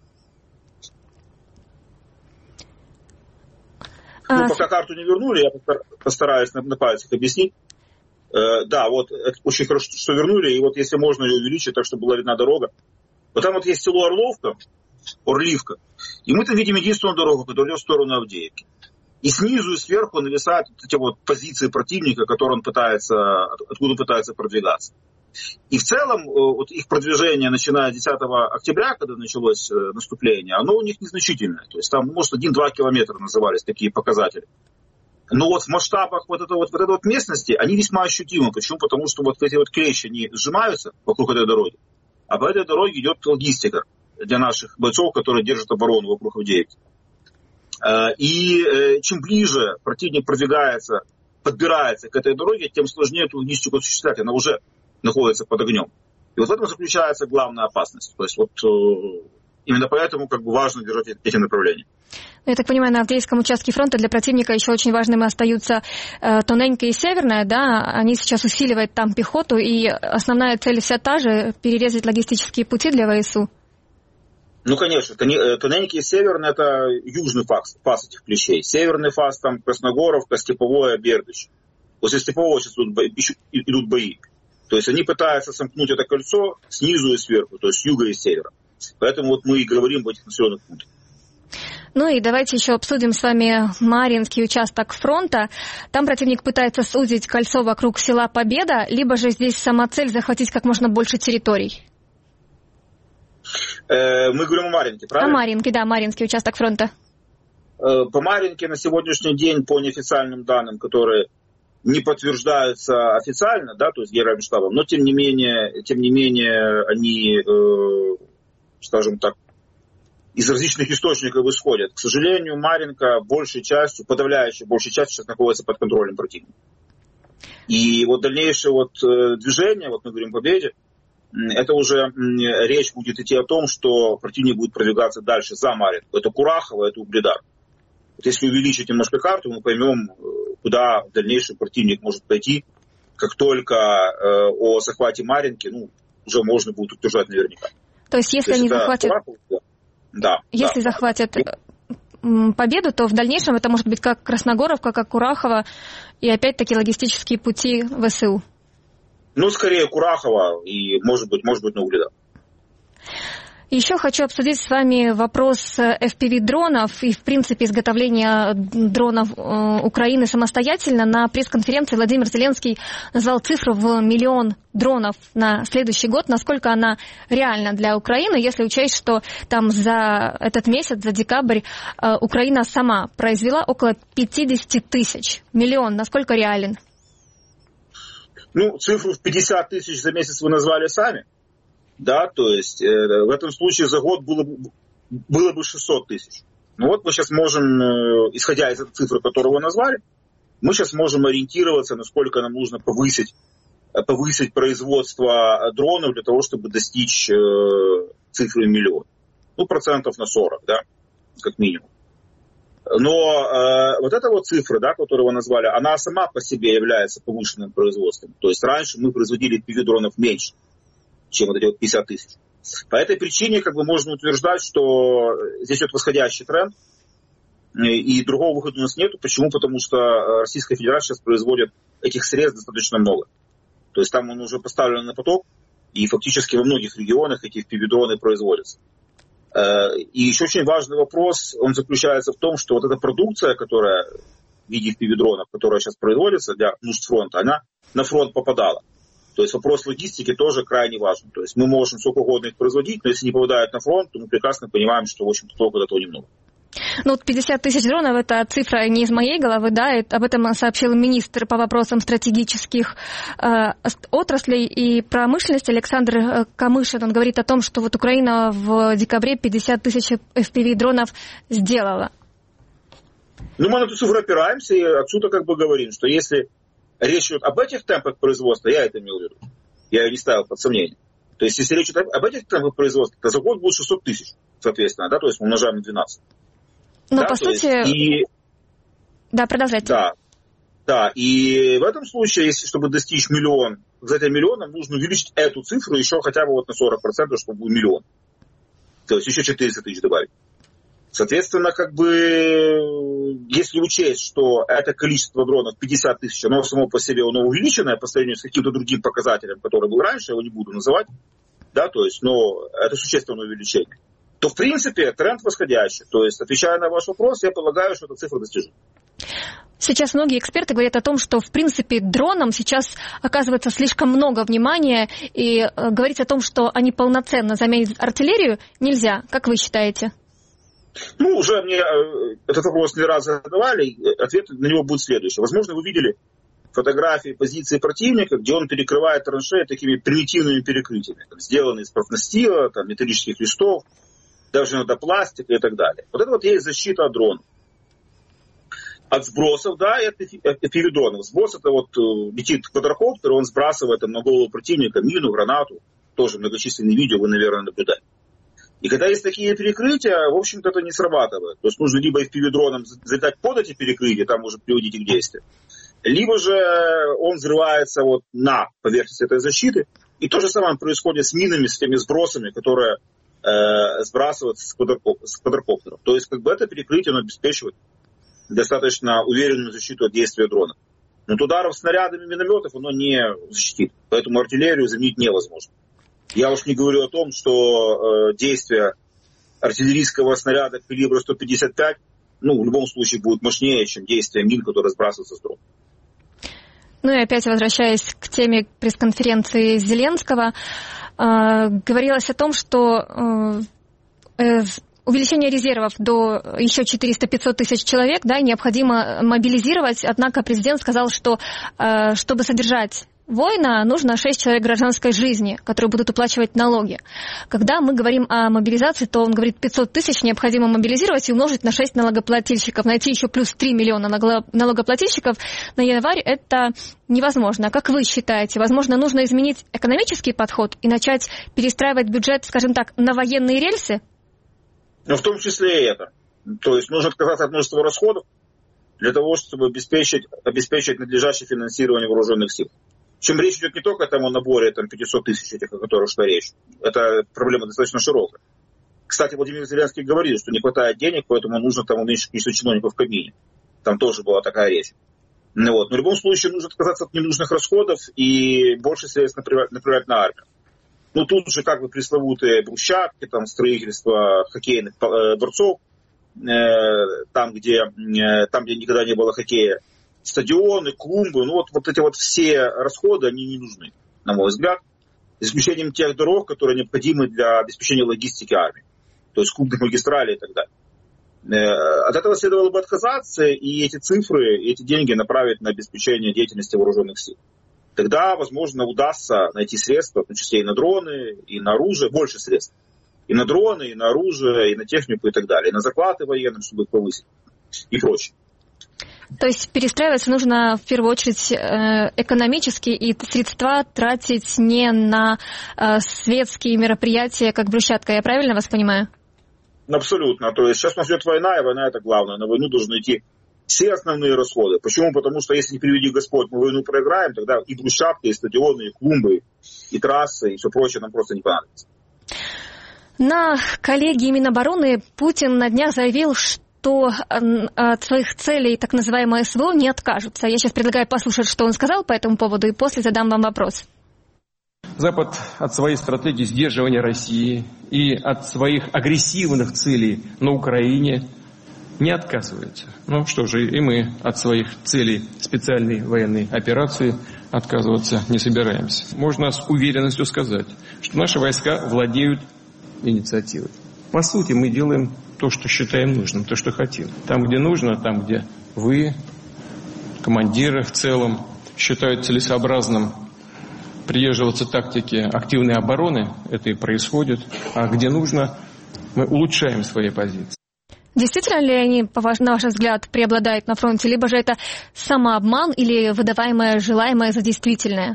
[SPEAKER 12] Ну, пока карту не вернули, я постараюсь на пальцах объяснить. Да, вот это очень хорошо, что вернули, и вот если можно ее увеличить, так, чтобы была видна дорога. Вот там вот есть село Орливка, и мы там видим единственную дорогу, которая идет в сторону Авдеевки. И снизу и сверху нависают вот эти вот позиции противника, откуда он пытается продвигаться. И в целом вот их продвижение, начиная с 10 октября, когда началось наступление, оно у них незначительное. То есть там, может, 1-2 километра назывались такие показатели. Но вот в масштабах вот этой местности они весьма ощутимы. Почему? Потому что вот эти вот клещи, они сжимаются вокруг этой дороги. А по этой дороге идет логистика для наших бойцов, которые держат оборону вокруг Авдеевки. И чем ближе противник подбирается к этой дороге, тем сложнее эту логистику осуществлять. Она уже находится под огнем. И вот в этом заключается главная опасность. То есть вот именно поэтому как бы важно держать эти направления.
[SPEAKER 1] Я так понимаю, на Авдеевском участке фронта для противника еще очень важными остаются Тоненька и Северная, да? Они сейчас усиливают там пехоту, и основная цель вся та же – перерезать логистические пути для ВСУ.
[SPEAKER 12] Ну, конечно. Тоненька и Северная – это южный фас этих клещей. Северный фас там Красногоровка, Степовое, Бердыч. После Степового сейчас идут бои. То есть они пытаются сомкнуть это кольцо снизу и сверху, то есть с юга и с севера. Поэтому вот мы и говорим об этих населенных пунктах.
[SPEAKER 1] Ну и давайте еще обсудим с вами Марьинский участок фронта. Там противник пытается сузить кольцо вокруг села Победа, либо же здесь сама цель захватить как можно больше территорий?
[SPEAKER 12] Мы говорим о Марьинке, правильно?
[SPEAKER 1] О Марьинке, да, Марьинский участок фронта.
[SPEAKER 12] По Марьинке на сегодняшний день, по неофициальным данным, которые не подтверждаются официально, да, то есть Генеральным штабом, но тем не менее они, скажем так, из различных источников исходят. К сожалению, Марьинка подавляющей большей частью сейчас находится под контролем противника. И вот дальнейшее движение, мы говорим о Победе, это уже речь будет идти о том, что противник будет продвигаться дальше за Марьинку. Это Курахово, это Угледар. Вот если увеличить немножко карту, мы поймем, куда в дальнейшем противник может пойти, как только о захвате Марьинки, уже можно будет утверждать наверняка.
[SPEAKER 1] То есть если они захватят... Если
[SPEAKER 12] да.
[SPEAKER 1] захватят Победу, то в дальнейшем это может быть как Красногоровка, как Курахово и опять-таки логистические пути ВСУ.
[SPEAKER 12] Скорее Курахово и, может быть, на Угледар.
[SPEAKER 1] Еще хочу обсудить с вами вопрос FPV-дронов и, в принципе, изготовления дронов Украины самостоятельно. На пресс-конференции Владимир Зеленский назвал цифру в 1 миллион дронов на следующий год. Насколько она реальна для Украины, если учесть, что там за этот месяц, за декабрь, Украина сама произвела около 50 тысяч. Миллион, насколько реален?
[SPEAKER 12] Цифру в 50 тысяч за месяц вы назвали сами. Да, то есть в этом случае за год было бы 600 тысяч. Мы сейчас можем, исходя из этой цифры, которую вы назвали, мы сейчас можем ориентироваться, насколько нам нужно повысить производство дронов для того, чтобы достичь цифры 1 миллион. Процентов на 40, да, как минимум. Но вот эта цифра, да, которую вы назвали, она сама по себе является повышенным производством. То есть раньше мы производили FPV-дронов меньше, чем вот эти 50 тысяч. По этой причине можно утверждать, что здесь идет восходящий тренд, и другого выхода у нас нет. Почему? Потому что Российская Федерация сейчас производит этих средств достаточно много. То есть там он уже поставлен на поток, и фактически во многих регионах эти FPV-дроны производятся. И еще очень важный вопрос, он заключается в том, что вот эта продукция, которая в виде FPV-дронов, которая сейчас производится для нужд фронта, она на фронт попадала. То есть вопрос логистики тоже крайне важен. То есть мы можем сколько угодно их производить, но если не попадают на фронт, то мы прекрасно понимаем, что, в общем-то, толку от этого немного.
[SPEAKER 1] 50 тысяч дронов – это цифра не из моей головы, да, и об этом сообщил министр по вопросам стратегических отраслей и промышленности Александр Камышин. Он говорит о том, что Украина в декабре 50 тысяч FPV-дронов сделала.
[SPEAKER 12] Мы на эту цифру опираемся и отсюда говорим, что если речь идет об этих темпах производства, я это имел в виду, я ее не ставил под сомнение. То есть, если речь идет об этих темпах производства, то за год будет 600 тысяч, соответственно, да, то есть мы умножаем на 12.
[SPEAKER 1] Но по сути... Да, продолжайте.
[SPEAKER 12] Да, и в этом случае, чтобы достичь миллион, за этим миллионом нужно увеличить эту цифру еще хотя бы на 40%, чтобы был миллион. То есть еще 400 тысяч добавить. Соответственно, если учесть, что это количество дронов 50 тысяч, оно само по себе увеличенное по сравнению с каким-то другим показателем, который был раньше, я его не буду называть, да, то есть, но это существенное увеличение, то, в принципе, тренд восходящий. То есть, отвечая на ваш вопрос, я полагаю, что эта цифра достижима.
[SPEAKER 1] Сейчас многие эксперты говорят о том, что, в принципе, дронам сейчас оказывается слишком много внимания, и говорить о том, что они полноценно заменят артиллерию, нельзя. Как вы считаете?
[SPEAKER 12] Уже мне этот вопрос не раз задавали, ответ на него будет следующий. Возможно, вы видели фотографии позиции противника, где он перекрывает траншеи такими примитивными перекрытиями, сделанные из профнастила, металлических листов, даже иногда пластика и так далее. Вот это есть защита от дронов. От сбросов, да, и от FPV-дронов. Сброс — это летит квадрокоптер, он сбрасывает на голову противника мину, гранату. Тоже многочисленные видео вы, наверное, наблюдаете. И когда есть такие перекрытия, в общем-то, это не срабатывает. То есть нужно либо FPV-дроном залетать под эти перекрытия, там может приводить их к действию, либо же он взрывается на поверхности этой защиты. И то же самое происходит с минами, с теми сбросами, которые сбрасываются с квадрокоптеров. То есть это перекрытие обеспечивает достаточно уверенную защиту от действия дрона. Но от ударов снарядами минометов оно не защитит. Поэтому артиллерию заменить невозможно. Я уж не говорю о том, что действие артиллерийского снаряда калибра 155, в любом случае будет мощнее, чем действие мин, которые сбрасываются с дрона.
[SPEAKER 1] Ну и опять возвращаясь к теме пресс-конференции Зеленского, говорилось о том, что увеличение резервов до еще 400-500 тысяч человек, необходимо мобилизировать. Однако президент сказал, что чтобы содержать воина, нужно 6 человек гражданской жизни, которые будут уплачивать налоги. Когда мы говорим о мобилизации, то он говорит, 500 тысяч необходимо мобилизировать и умножить на 6 налогоплательщиков. Найти еще плюс 3 миллиона налогоплательщиков на январь – это невозможно. Как вы считаете, возможно, нужно изменить экономический подход и начать перестраивать бюджет, скажем так, на военные рельсы?
[SPEAKER 12] В том числе и это. То есть нужно отказаться от множества расходов для того, чтобы обеспечить надлежащее финансирование вооруженных сил. Причем речь идет не только о наборе 500 тысяч, о которых шла речь. Это проблема достаточно широкая. Кстати, Владимир Зеленский говорил, что не хватает денег, поэтому нужно уменьшить количество чиновников в Кабмине. Там тоже была такая речь. Но в любом случае нужно отказаться от ненужных расходов и больше средств направлять на армию. Тут же пресловутые брусчатки, строительство хоккейных дворцов, там, где никогда не было хоккея, стадионы, клумбы, эти все расходы, они не нужны, на мой взгляд, за исключением тех дорог, которые необходимы для обеспечения логистики армии, то есть крупных магистралей и так далее. От этого следовало бы отказаться, и эти цифры, эти деньги направить на обеспечение деятельности вооруженных сил. Тогда, возможно, удастся найти средства, в том числе и на дроны, и на оружие, больше средств. И на дроны, и на оружие, и на технику, и так далее. И на заклады военным, чтобы их повысить, и прочее.
[SPEAKER 1] То есть перестраиваться нужно в первую очередь экономически, и средства тратить не на светские мероприятия, как брусчатка. Я правильно вас понимаю?
[SPEAKER 12] Абсолютно. То есть сейчас у нас идет война, и война это главное. На войну должны идти все основные расходы. Почему? Потому что если не приведи Господь, мы войну проиграем, тогда и брусчатка, и стадионы, и клумбы, и трассы, и все прочее нам просто не понадобится.
[SPEAKER 1] На коллегии Минобороны Путин на днях заявил, что от своих целей так называемое СВО не откажутся. Я сейчас предлагаю послушать, что он сказал по этому поводу, и после задам вам вопрос.
[SPEAKER 13] Запад от своей стратегии сдерживания России и от своих агрессивных целей на Украине не отказывается. Что же, и мы от своих целей специальной военной операции отказываться не собираемся. Можно с уверенностью сказать, что наши войска владеют инициативой. По сути, мы делаем то, что считаем нужным, то, что хотим. Там, где нужно, там, где вы, командиры в целом, считают целесообразным придерживаться тактики активной обороны, это и происходит. А где нужно, мы улучшаем свои позиции.
[SPEAKER 1] Действительно ли они, на ваш взгляд, преобладают на фронте, либо же это самообман или выдаваемое желаемое за действительное?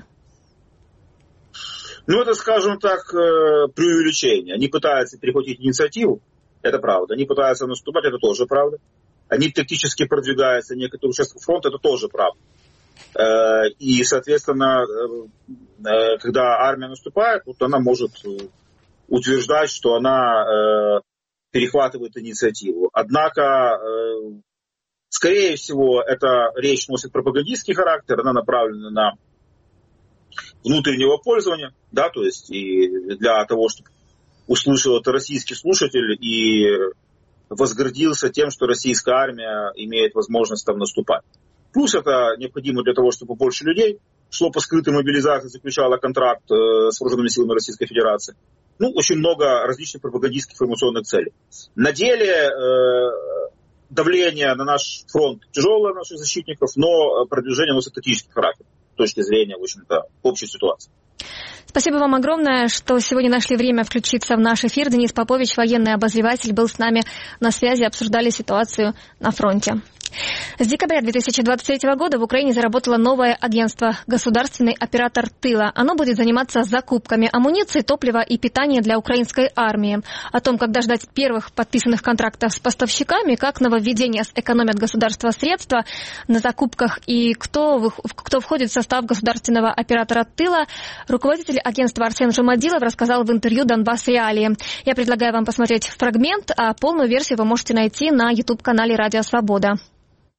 [SPEAKER 12] Это, скажем так, преувеличение. Они пытаются перехватить инициативу, это правда. Они пытаются наступать, это тоже правда. Они тактически продвигаются на некоторые участки фронта, это тоже правда. И, соответственно, когда армия наступает, она может утверждать, что она перехватывает инициативу. Однако, скорее всего, эта речь носит пропагандистский характер, она направлена на внутреннего пользования, то есть и для того, чтобы услышал это российский слушатель и возгордился тем, что российская армия имеет возможность там наступать. Плюс это необходимо для того, чтобы больше людей шло по скрытой мобилизации, заключало контракт с вооруженными силами Российской Федерации. Очень много различных пропагандистских информационных целей. На деле давление на наш фронт тяжелое, наших защитников, но продвижение носит тактический характер с точки зрения, в общем-то, общей ситуации.
[SPEAKER 1] Спасибо вам огромное, что сегодня нашли время включиться в наш эфир. Денис Попович, военный обозреватель, был с нами на связи, обсуждали ситуацию на фронте. С декабря 2023 года в Украине заработало новое агентство «Государственный оператор тыла». Оно будет заниматься закупками амуниции, топлива и питания для украинской армии. О том, когда ждать первых подписанных контрактов с поставщиками, как нововведения сэкономят государство средства на закупках и кто входит в состав государственного оператора тыла, руководитель агентства Арсен Жумадилов рассказал в интервью «Донбасс Реалии». Я предлагаю вам посмотреть фрагмент, а полную версию вы можете найти на YouTube-канале «Радио Свобода».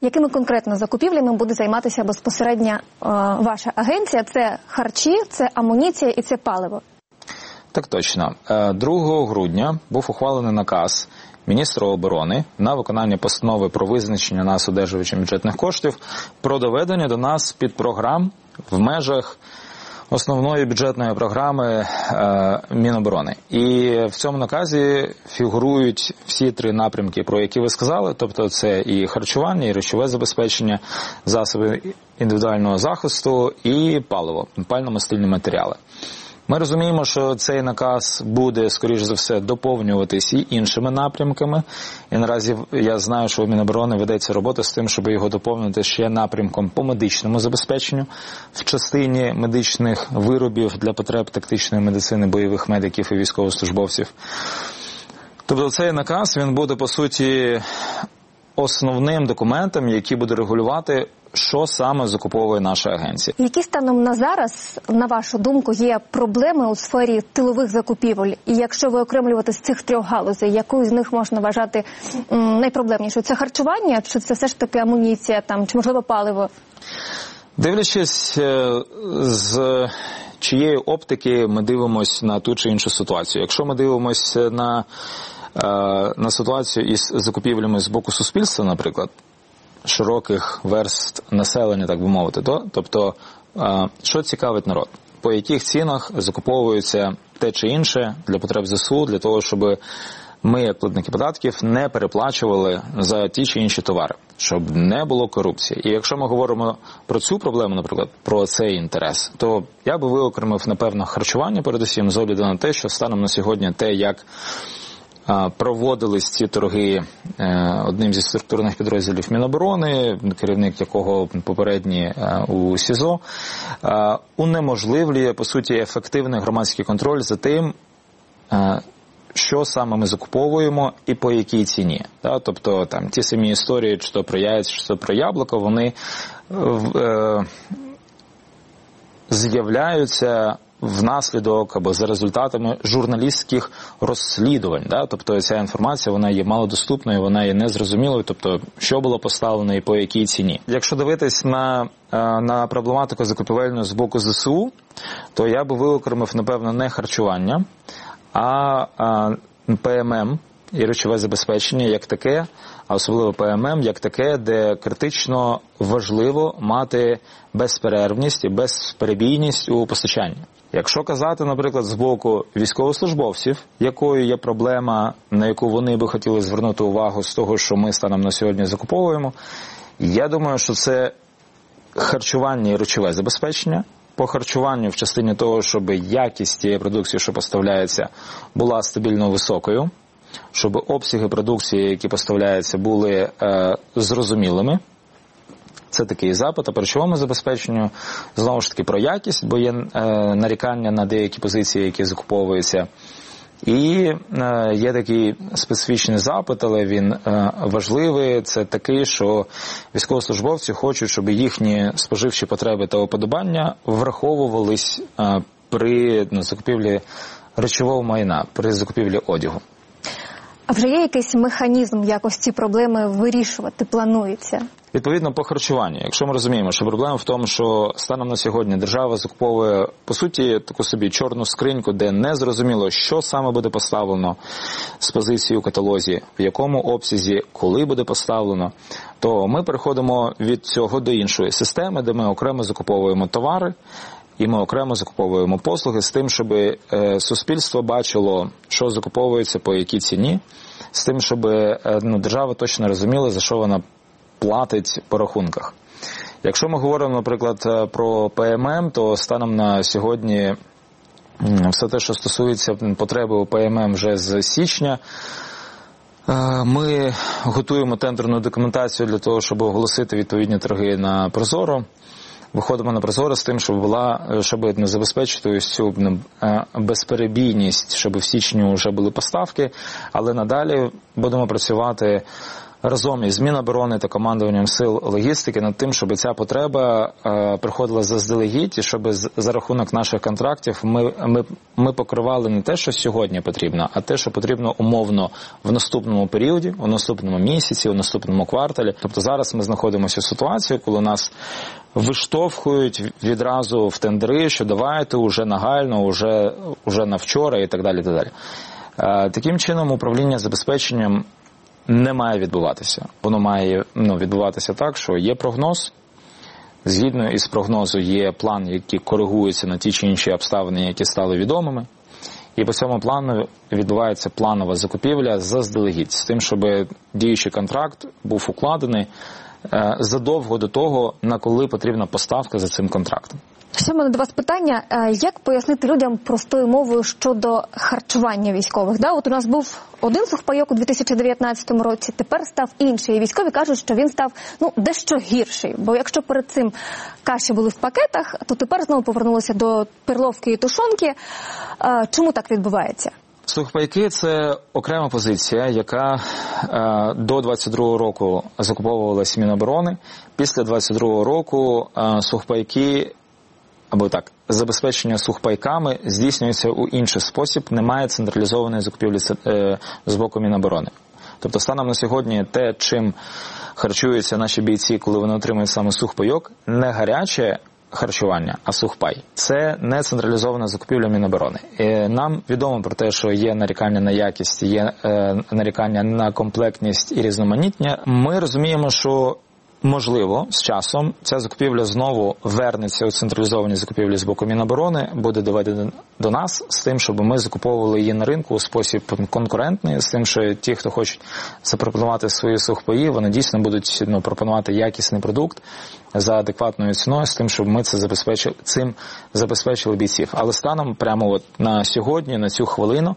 [SPEAKER 1] Якими конкретно закупівлями буде займатися безпосередньо ваша агенція? Це харчі, це амуніція і це паливо?
[SPEAKER 14] Так точно. 2 грудня був ухвалений наказ міністра оборони на виконання постанови про визначення нас одержувачем бюджетних коштів про доведення до нас підпрограм в межах основної бюджетної програми Міноборони. І в цьому наказі фігурують всі 3 напрямки, про які ви сказали, тобто це і харчування, і речове забезпечення, засоби індивідуального захисту і паливо, пально-мастильні матеріали. Ми розуміємо, що цей наказ буде, скоріш за все, доповнюватись і іншими напрямками. І наразі я знаю, що в Міноборони ведеться робота з тим, щоб його доповнити ще напрямком по медичному забезпеченню в частині медичних виробів для потреб тактичної медицини, бойових медиків і військовослужбовців. Тобто цей наказ, він буде, по суті, основним документом, який буде регулювати, що саме закуповує наша агенція.
[SPEAKER 1] Які станом на зараз, на вашу думку, є проблеми у сфері тилових закупівель? І якщо виокремлювати з цих 3 галузей, яку з них можна вважати найпроблемнішою? Це харчування, чи це все ж таки амуніція, там, чи, можливо, паливо?
[SPEAKER 14] Дивлячись, з чиєї оптики ми дивимося на ту чи іншу ситуацію. Якщо ми дивимося на ситуацію із закупівлями з боку суспільства, наприклад, широких верств населення, так би мовити, тобто, що цікавить народ? По яких цінах закуповується те чи інше для потреб ЗСУ, для того, щоб ми, як платники податків, не переплачували за ті чи інші товари, щоб не було корупції. І якщо ми говоримо про цю проблему, наприклад, про цей інтерес, то я би виокремив, напевно, харчування, передусім, з огляду на те, що станом на сьогодні те, як проводились ці торги одним зі структурних підрозділів Міноборони, керівник якого попередній у СІЗО, унеможливлює, по суті, ефективний громадський контроль за тим, що саме ми закуповуємо і по якій ціні. Тобто там ті самі історії, чи то про яйця, чи то про яблуко, вони з'являються внаслідок або за результатами журналістських розслідувань. Тобто ця інформація, вона є малодоступною, вона є незрозумілою, тобто що було поставлено і по якій ціні. Якщо дивитись на проблематику закупівельну з боку ЗСУ, то я би виокремив, напевно, не харчування, а ПММ і речове забезпечення як таке, а особливо ПММ як таке, де критично важливо мати безперервність і безперебійність у постачанні. Якщо казати, наприклад, з боку військовослужбовців, якою є проблема, на яку вони би хотіли звернути увагу з того, що ми станом на сьогодні закуповуємо, я думаю, що це харчування і речове забезпечення. По харчуванню в частині того, щоб якість тієї продукції, що поставляється, була стабільно високою, щоб обсяги продукції, які поставляються, були зрозумілими. Це такий запит. А по речовому забезпеченню, знову ж таки, про якість, бо є нарікання на деякі позиції, які закуповуються. І є такий специфічний запит, але він важливий. Це такий, що військовослужбовці хочуть, щоб їхні споживчі потреби та уподобання враховувались при закупівлі речового майна, при закупівлі одягу.
[SPEAKER 1] А вже є якийсь механізм, якось ці проблеми вирішувати планується?
[SPEAKER 14] Відповідно, по харчуванню. Якщо ми розуміємо, що проблема в тому, що станом на сьогодні держава закуповує, по суті, таку собі чорну скриньку, де не зрозуміло, що саме буде поставлено з позиції у каталозі, в якому обсязі, коли буде поставлено, то ми переходимо від цього до іншої системи, де ми окремо закуповуємо товари, і ми окремо закуповуємо послуги з тим, щоб суспільство бачило, що закуповується, по якій ціні, з тим, щоб держава точно розуміла, за що вона платить по рахунках. Якщо ми говоримо, наприклад, про ПММ, то станом на сьогодні все те, що стосується потреби у ПММ вже з січня, ми готуємо тендерну документацію для того, щоб оголосити відповідні торги на Прозоро. Виходимо на Прозоро з тим, щоб забезпечити ось цю безперебійність, щоб в січні вже були поставки, але надалі будемо працювати разом із Міноборони та командуванням сил логістики над тим, щоб ця потреба приходила заздалегідь, і щоб за рахунок наших контрактів ми покривали не те, що сьогодні потрібно, а те, що потрібно умовно в наступному періоді, у наступному місяці, у наступному кварталі. Тобто зараз ми знаходимося в ситуації, коли нас виштовхують відразу в тендери, що давайте уже нагально, уже на вчора і так далі, і так далі. Таким чином управління забезпеченням не має відбуватися. Воно має відбуватися так, що є прогноз, згідно із прогнозу є план, який коригується на ті чи інші обставини, які стали відомими, і по цьому плану відбувається планова закупівля заздалегідь, з тим, щоб діючий контракт був укладений задовго до того, на коли потрібна поставка за цим контрактом.
[SPEAKER 1] Ще в мене до вас питання, як пояснити людям простою мовою щодо харчування військових? От у нас був один сухпайок у 2019 році, тепер став інший. І військові кажуть, що він став дещо гірший. Бо якщо перед цим каші були в пакетах, то тепер знову повернулися до перловки і тушонки. Чому так відбувається?
[SPEAKER 14] Сухпайки – це окрема позиція, яка до 22-го року закуповувалася Міноборони. Після 22-го року сухпайки, або так, забезпечення сухпайками здійснюється у інший спосіб, немає централізованої закупівлі з боку Міноборони. Тобто станом на сьогодні те, чим харчуються наші бійці, коли вони отримують саме сухпайок, не гаряче харчування, а сухпай. Це не централізована закупівля Міноборони. Нам відомо про те, що є нарікання на якість, є нарікання на комплектність і різноманіття. Ми розуміємо, що можливо, з часом ця закупівля знову вернеться у централізовані закупівлі з боку Міноборони, буде доведена до нас з тим, щоб ми закуповували її на ринку у спосіб конкурентний, з тим, що ті, хто хочуть запропонувати свої сухпаї, вони дійсно будуть пропонувати якісний продукт за адекватною ціною, з тим, щоб ми цим забезпечили бійців. Але станом прямо на сьогодні, на цю хвилину,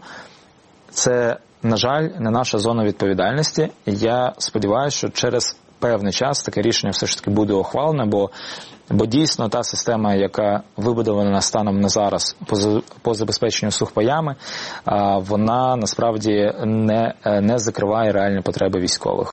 [SPEAKER 14] це, на жаль, не наша зона відповідальності. Я сподіваюся, що через певний час таке рішення все ж таки буде ухвалене, бо дійсно та система, яка вибудована станом на зараз по забезпеченню сухпаями, вона насправді не закриває реальні потреби військових.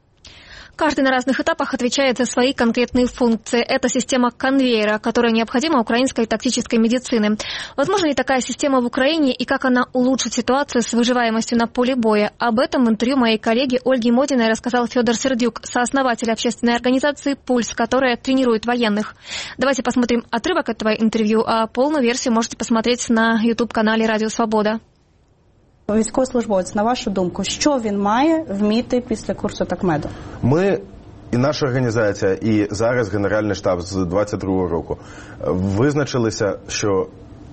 [SPEAKER 1] Каждый на разных этапах отвечает за свои конкретные функции. Это система конвейера, которая необходима украинской тактической медицины. Возможно ли такая система в Украине и как она улучшит ситуацию с выживаемостью на поле боя? Об этом в интервью моей коллеге Ольге Модиной рассказал Федор Сердюк, сооснователь общественной организации «Пульс», которая тренирует военных. Давайте посмотрим отрывок этого интервью, а полную версию можете посмотреть на YouTube-канале «Радио Свобода».
[SPEAKER 15] Військовослужбовець, на вашу думку, що він має вміти після курсу такмеду?
[SPEAKER 16] Ми і наша організація, і зараз Генеральний штаб з 22-го року визначилися, що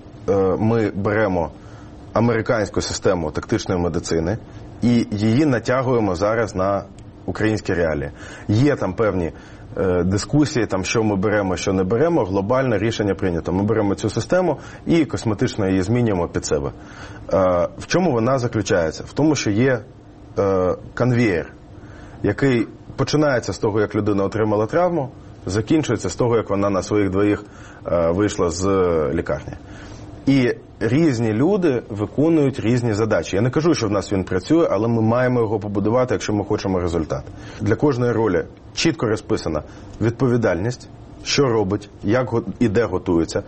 [SPEAKER 16] ми беремо американську систему тактичної медицини і її натягуємо зараз на українські реалії. Є там певні дискусії, там, що ми беремо, що не беремо, глобальне рішення прийнято. Ми беремо цю систему і косметично її змінюємо під себе. В чому вона заключається? В тому, що є конвеєр, який починається з того, як людина отримала травму, закінчується з того, як вона на своїх двоїх вийшла з лікарні. І різні люди виконують різні задачі. Я не кажу, що в нас він працює, але ми маємо його побудувати, якщо ми хочемо результат. Для кожної ролі чітко розписана відповідальність, що робить, як і де готується,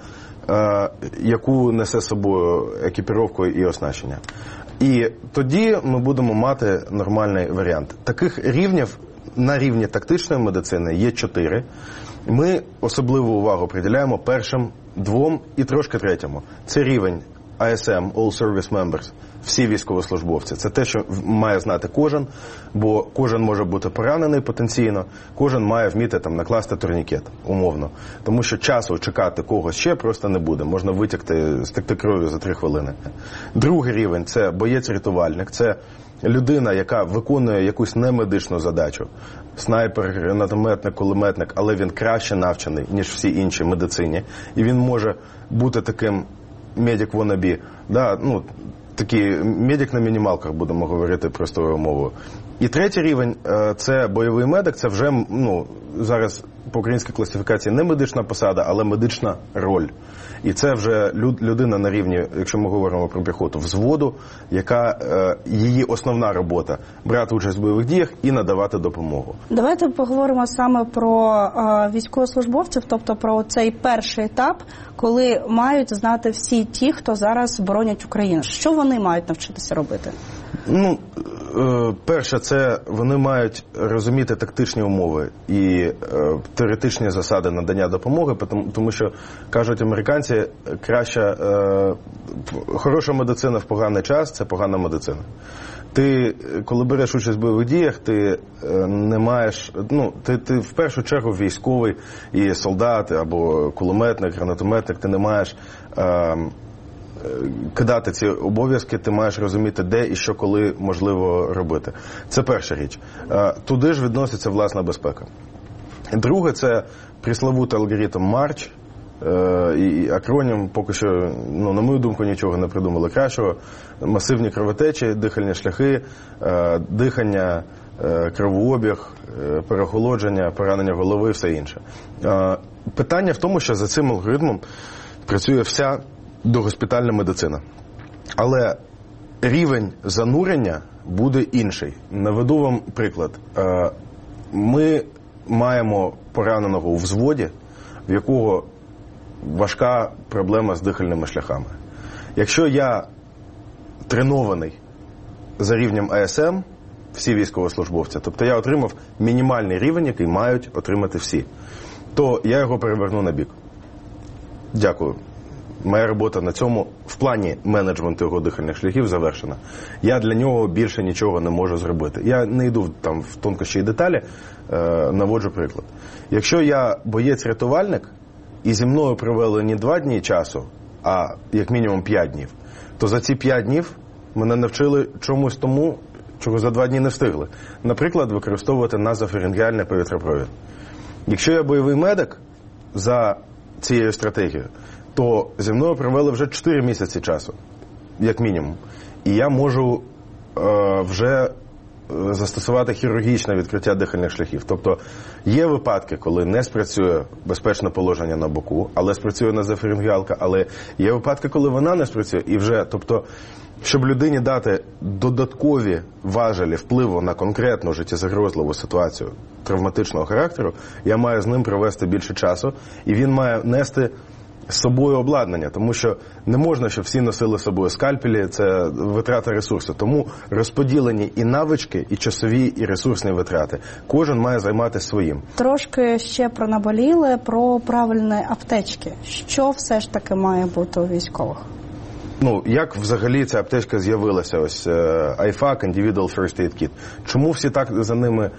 [SPEAKER 16] яку несе з собою екіпіровку і оснащення. І тоді ми будемо мати нормальний варіант. Таких рівнів на рівні тактичної медицини є 4. Ми особливу увагу приділяємо першим 2 і трошки третьому. Це рівень ISM, All Service Members, всі військовослужбовці. Це те, що має знати кожен, бо кожен може бути поранений потенційно, кожен має вміти там накласти турнікет, умовно. Тому що часу чекати когось ще просто не буде. Можна стекти кров'ю за 3 хвилини. Другий рівень – це боєць-рятувальник, це людина, яка виконує якусь немедичну задачу. Снайпер, гранатометник, кулеметник, але він краще навчений, ніж всі інші в медицині. І він може бути таким медик wannabe, такий медик на мінімалках, будемо говорити простою мовою. І третій рівень – це бойовий медик, це вже, зараз по українській класифікації не медична посада, але медична роль. І це вже людина на рівні, якщо ми говоримо про піхоту, взводу, яка її основна робота – брати участь в бойових діях і надавати допомогу.
[SPEAKER 15] Давайте поговоримо саме про військовослужбовців, тобто про цей перший етап, коли мають знати всі ті, хто зараз боронять Україну. Що вони мають навчитися робити?
[SPEAKER 16] Перше, це вони мають розуміти тактичні умови і теоретичні засади надання допомоги, тому що, кажуть американці, хороша медицина в поганий час – це погана медицина. Ти, коли береш участь в бойових діях, ти не маєш, ти в першу чергу військовий і солдат, або кулеметник, гранатометник, ти не маєш кидати ці обов'язки, ти маєш розуміти, де і що, коли можливо робити. Це перша річ. Туди ж відноситься власна безпека. Друге, це приславутий алгоритм Марч, і акронім поки що, на мою думку, нічого не придумали кращого. Масивні кровотечі, дихальні шляхи, дихання, кровообіг, переохолодження, поранення голови, все інше. Питання в тому, що за цим алгоритмом працює вся догоспітальна медицина. Але рівень занурення буде інший. Наведу вам приклад. Ми маємо пораненого у взводі, в якого важка проблема з дихальними шляхами. Якщо я тренований за рівнем АСМ, всі військовослужбовці, тобто я отримав мінімальний рівень, який мають отримати всі, то я його переверну на бік. Дякую. Моя робота на цьому в плані менеджменту його дихальних шляхів завершена. Я для нього більше нічого не можу зробити. Я не йду там в тонкощі і деталі, наводжу приклад. Якщо я боєць-рятувальник, і зі мною провели не 2 дні часу, а як мінімум 5 днів, то за ці 5 днів мене навчили чомусь тому, чого за 2 дні не встигли. Наприклад, використовувати назофарингеальний повітряпровід. Якщо я бойовий медик за цією стратегією, то зі мною провели вже 4 місяці часу, як мінімум. І я можу вже застосувати хірургічне відкриття дихальних шляхів. Тобто є випадки, коли не спрацює безпечне положення на боку, але спрацює назофарингеалка, але є випадки, коли вона не спрацює і вже, тобто, щоб людині дати додаткові важелі впливу на конкретну життєзагрозливу ситуацію травматичного характеру, я маю з ним провести більше часу, і він має нести з собою обладнання, тому що не можна, щоб всі носили з собою скальпелі, це витрата ресурсу. Тому розподілені і навички, і часові, і ресурсні витрати. Кожен має займатися своїм.
[SPEAKER 15] Трошки ще про наболіле, про правильні аптечки. Що все ж таки має бути у військових?
[SPEAKER 16] Як взагалі ця аптечка з'явилася? Ось IFAC, Individual First Aid Kit. Чому всі так за ними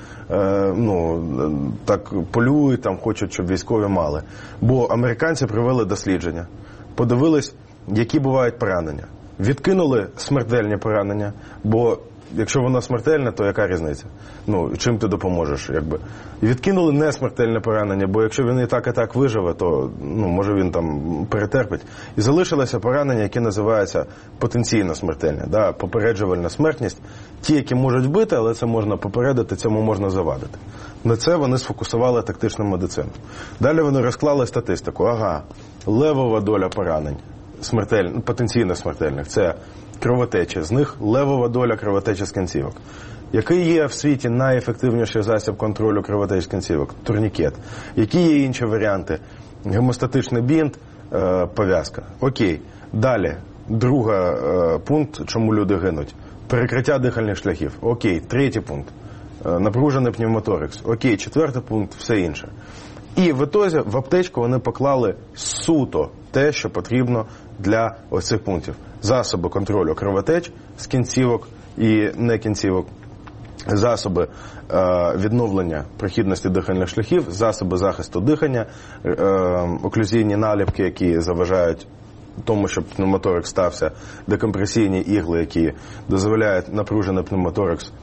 [SPEAKER 16] так полюють, хочуть, щоб військові мали? Бо американці провели дослідження, подивились, які бувають поранення. Відкинули смертельні поранення, бо якщо воно смертельне, то яка різниця? Чим ти допоможеш, якби? Відкинули несмертельне поранення, бо якщо він і так виживе, то, може він там перетерпить. І залишилося поранення, яке називається потенційно смертельне, попереджувальна смертність. Ті, які можуть вбити, але це можна попередити, цьому можна завадити. На це вони сфокусували тактичну медицину. Далі вони розклали статистику. Левова доля поранень, потенційно смертельних, це кровотечі. З них левова доля кровотечі з кінцівок. Який є в світі найефективніший засіб контролю кровотеч з кінцівок? Турнікет. Які є інші варіанти? Гемостатичний бінт, пов'язка. Окей. Далі. Другий пункт, чому люди гинуть. Перекриття дихальних шляхів. Окей. Третій пункт. Напружений пневмоторакс. Окей. Четвертий пункт. Все інше. І в ітозі в аптечку вони поклали суто те, що потрібно для ось цих пунктів. Засоби контролю кровотеч з кінцівок і не кінцівок, засоби відновлення прохідності дихальних шляхів, засоби захисту дихання, оклюзійні наліпки, які заважають тому, щоб пневмоторакс стався, декомпресійні ігли, які дозволяють напружений пневмоторакс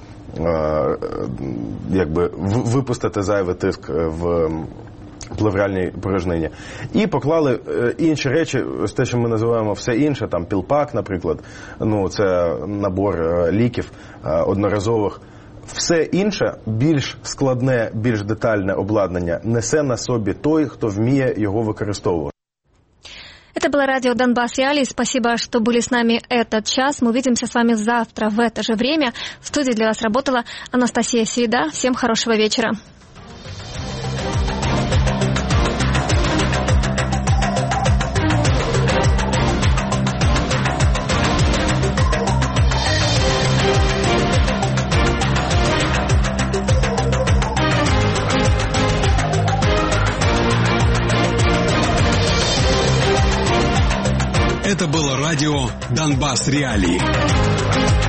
[SPEAKER 16] випустити зайвий тиск в плевральній порожнині. І поклали інші речі, ось те, що ми називаємо все інше, там пілпак, наприклад, це набор ліків одноразових. Все інше, більш складне, більш детальне обладнання несе на собі той, хто вміє його використовувати.
[SPEAKER 1] Это было радио «Донбасс Реалии». Спасибо, что были с нами этот час. Мы увидимся с вами завтра в это же время. В студии для вас работала Анастасия Середа. Всем хорошего вечера.
[SPEAKER 17] Это было радио «Донбасс Реалии».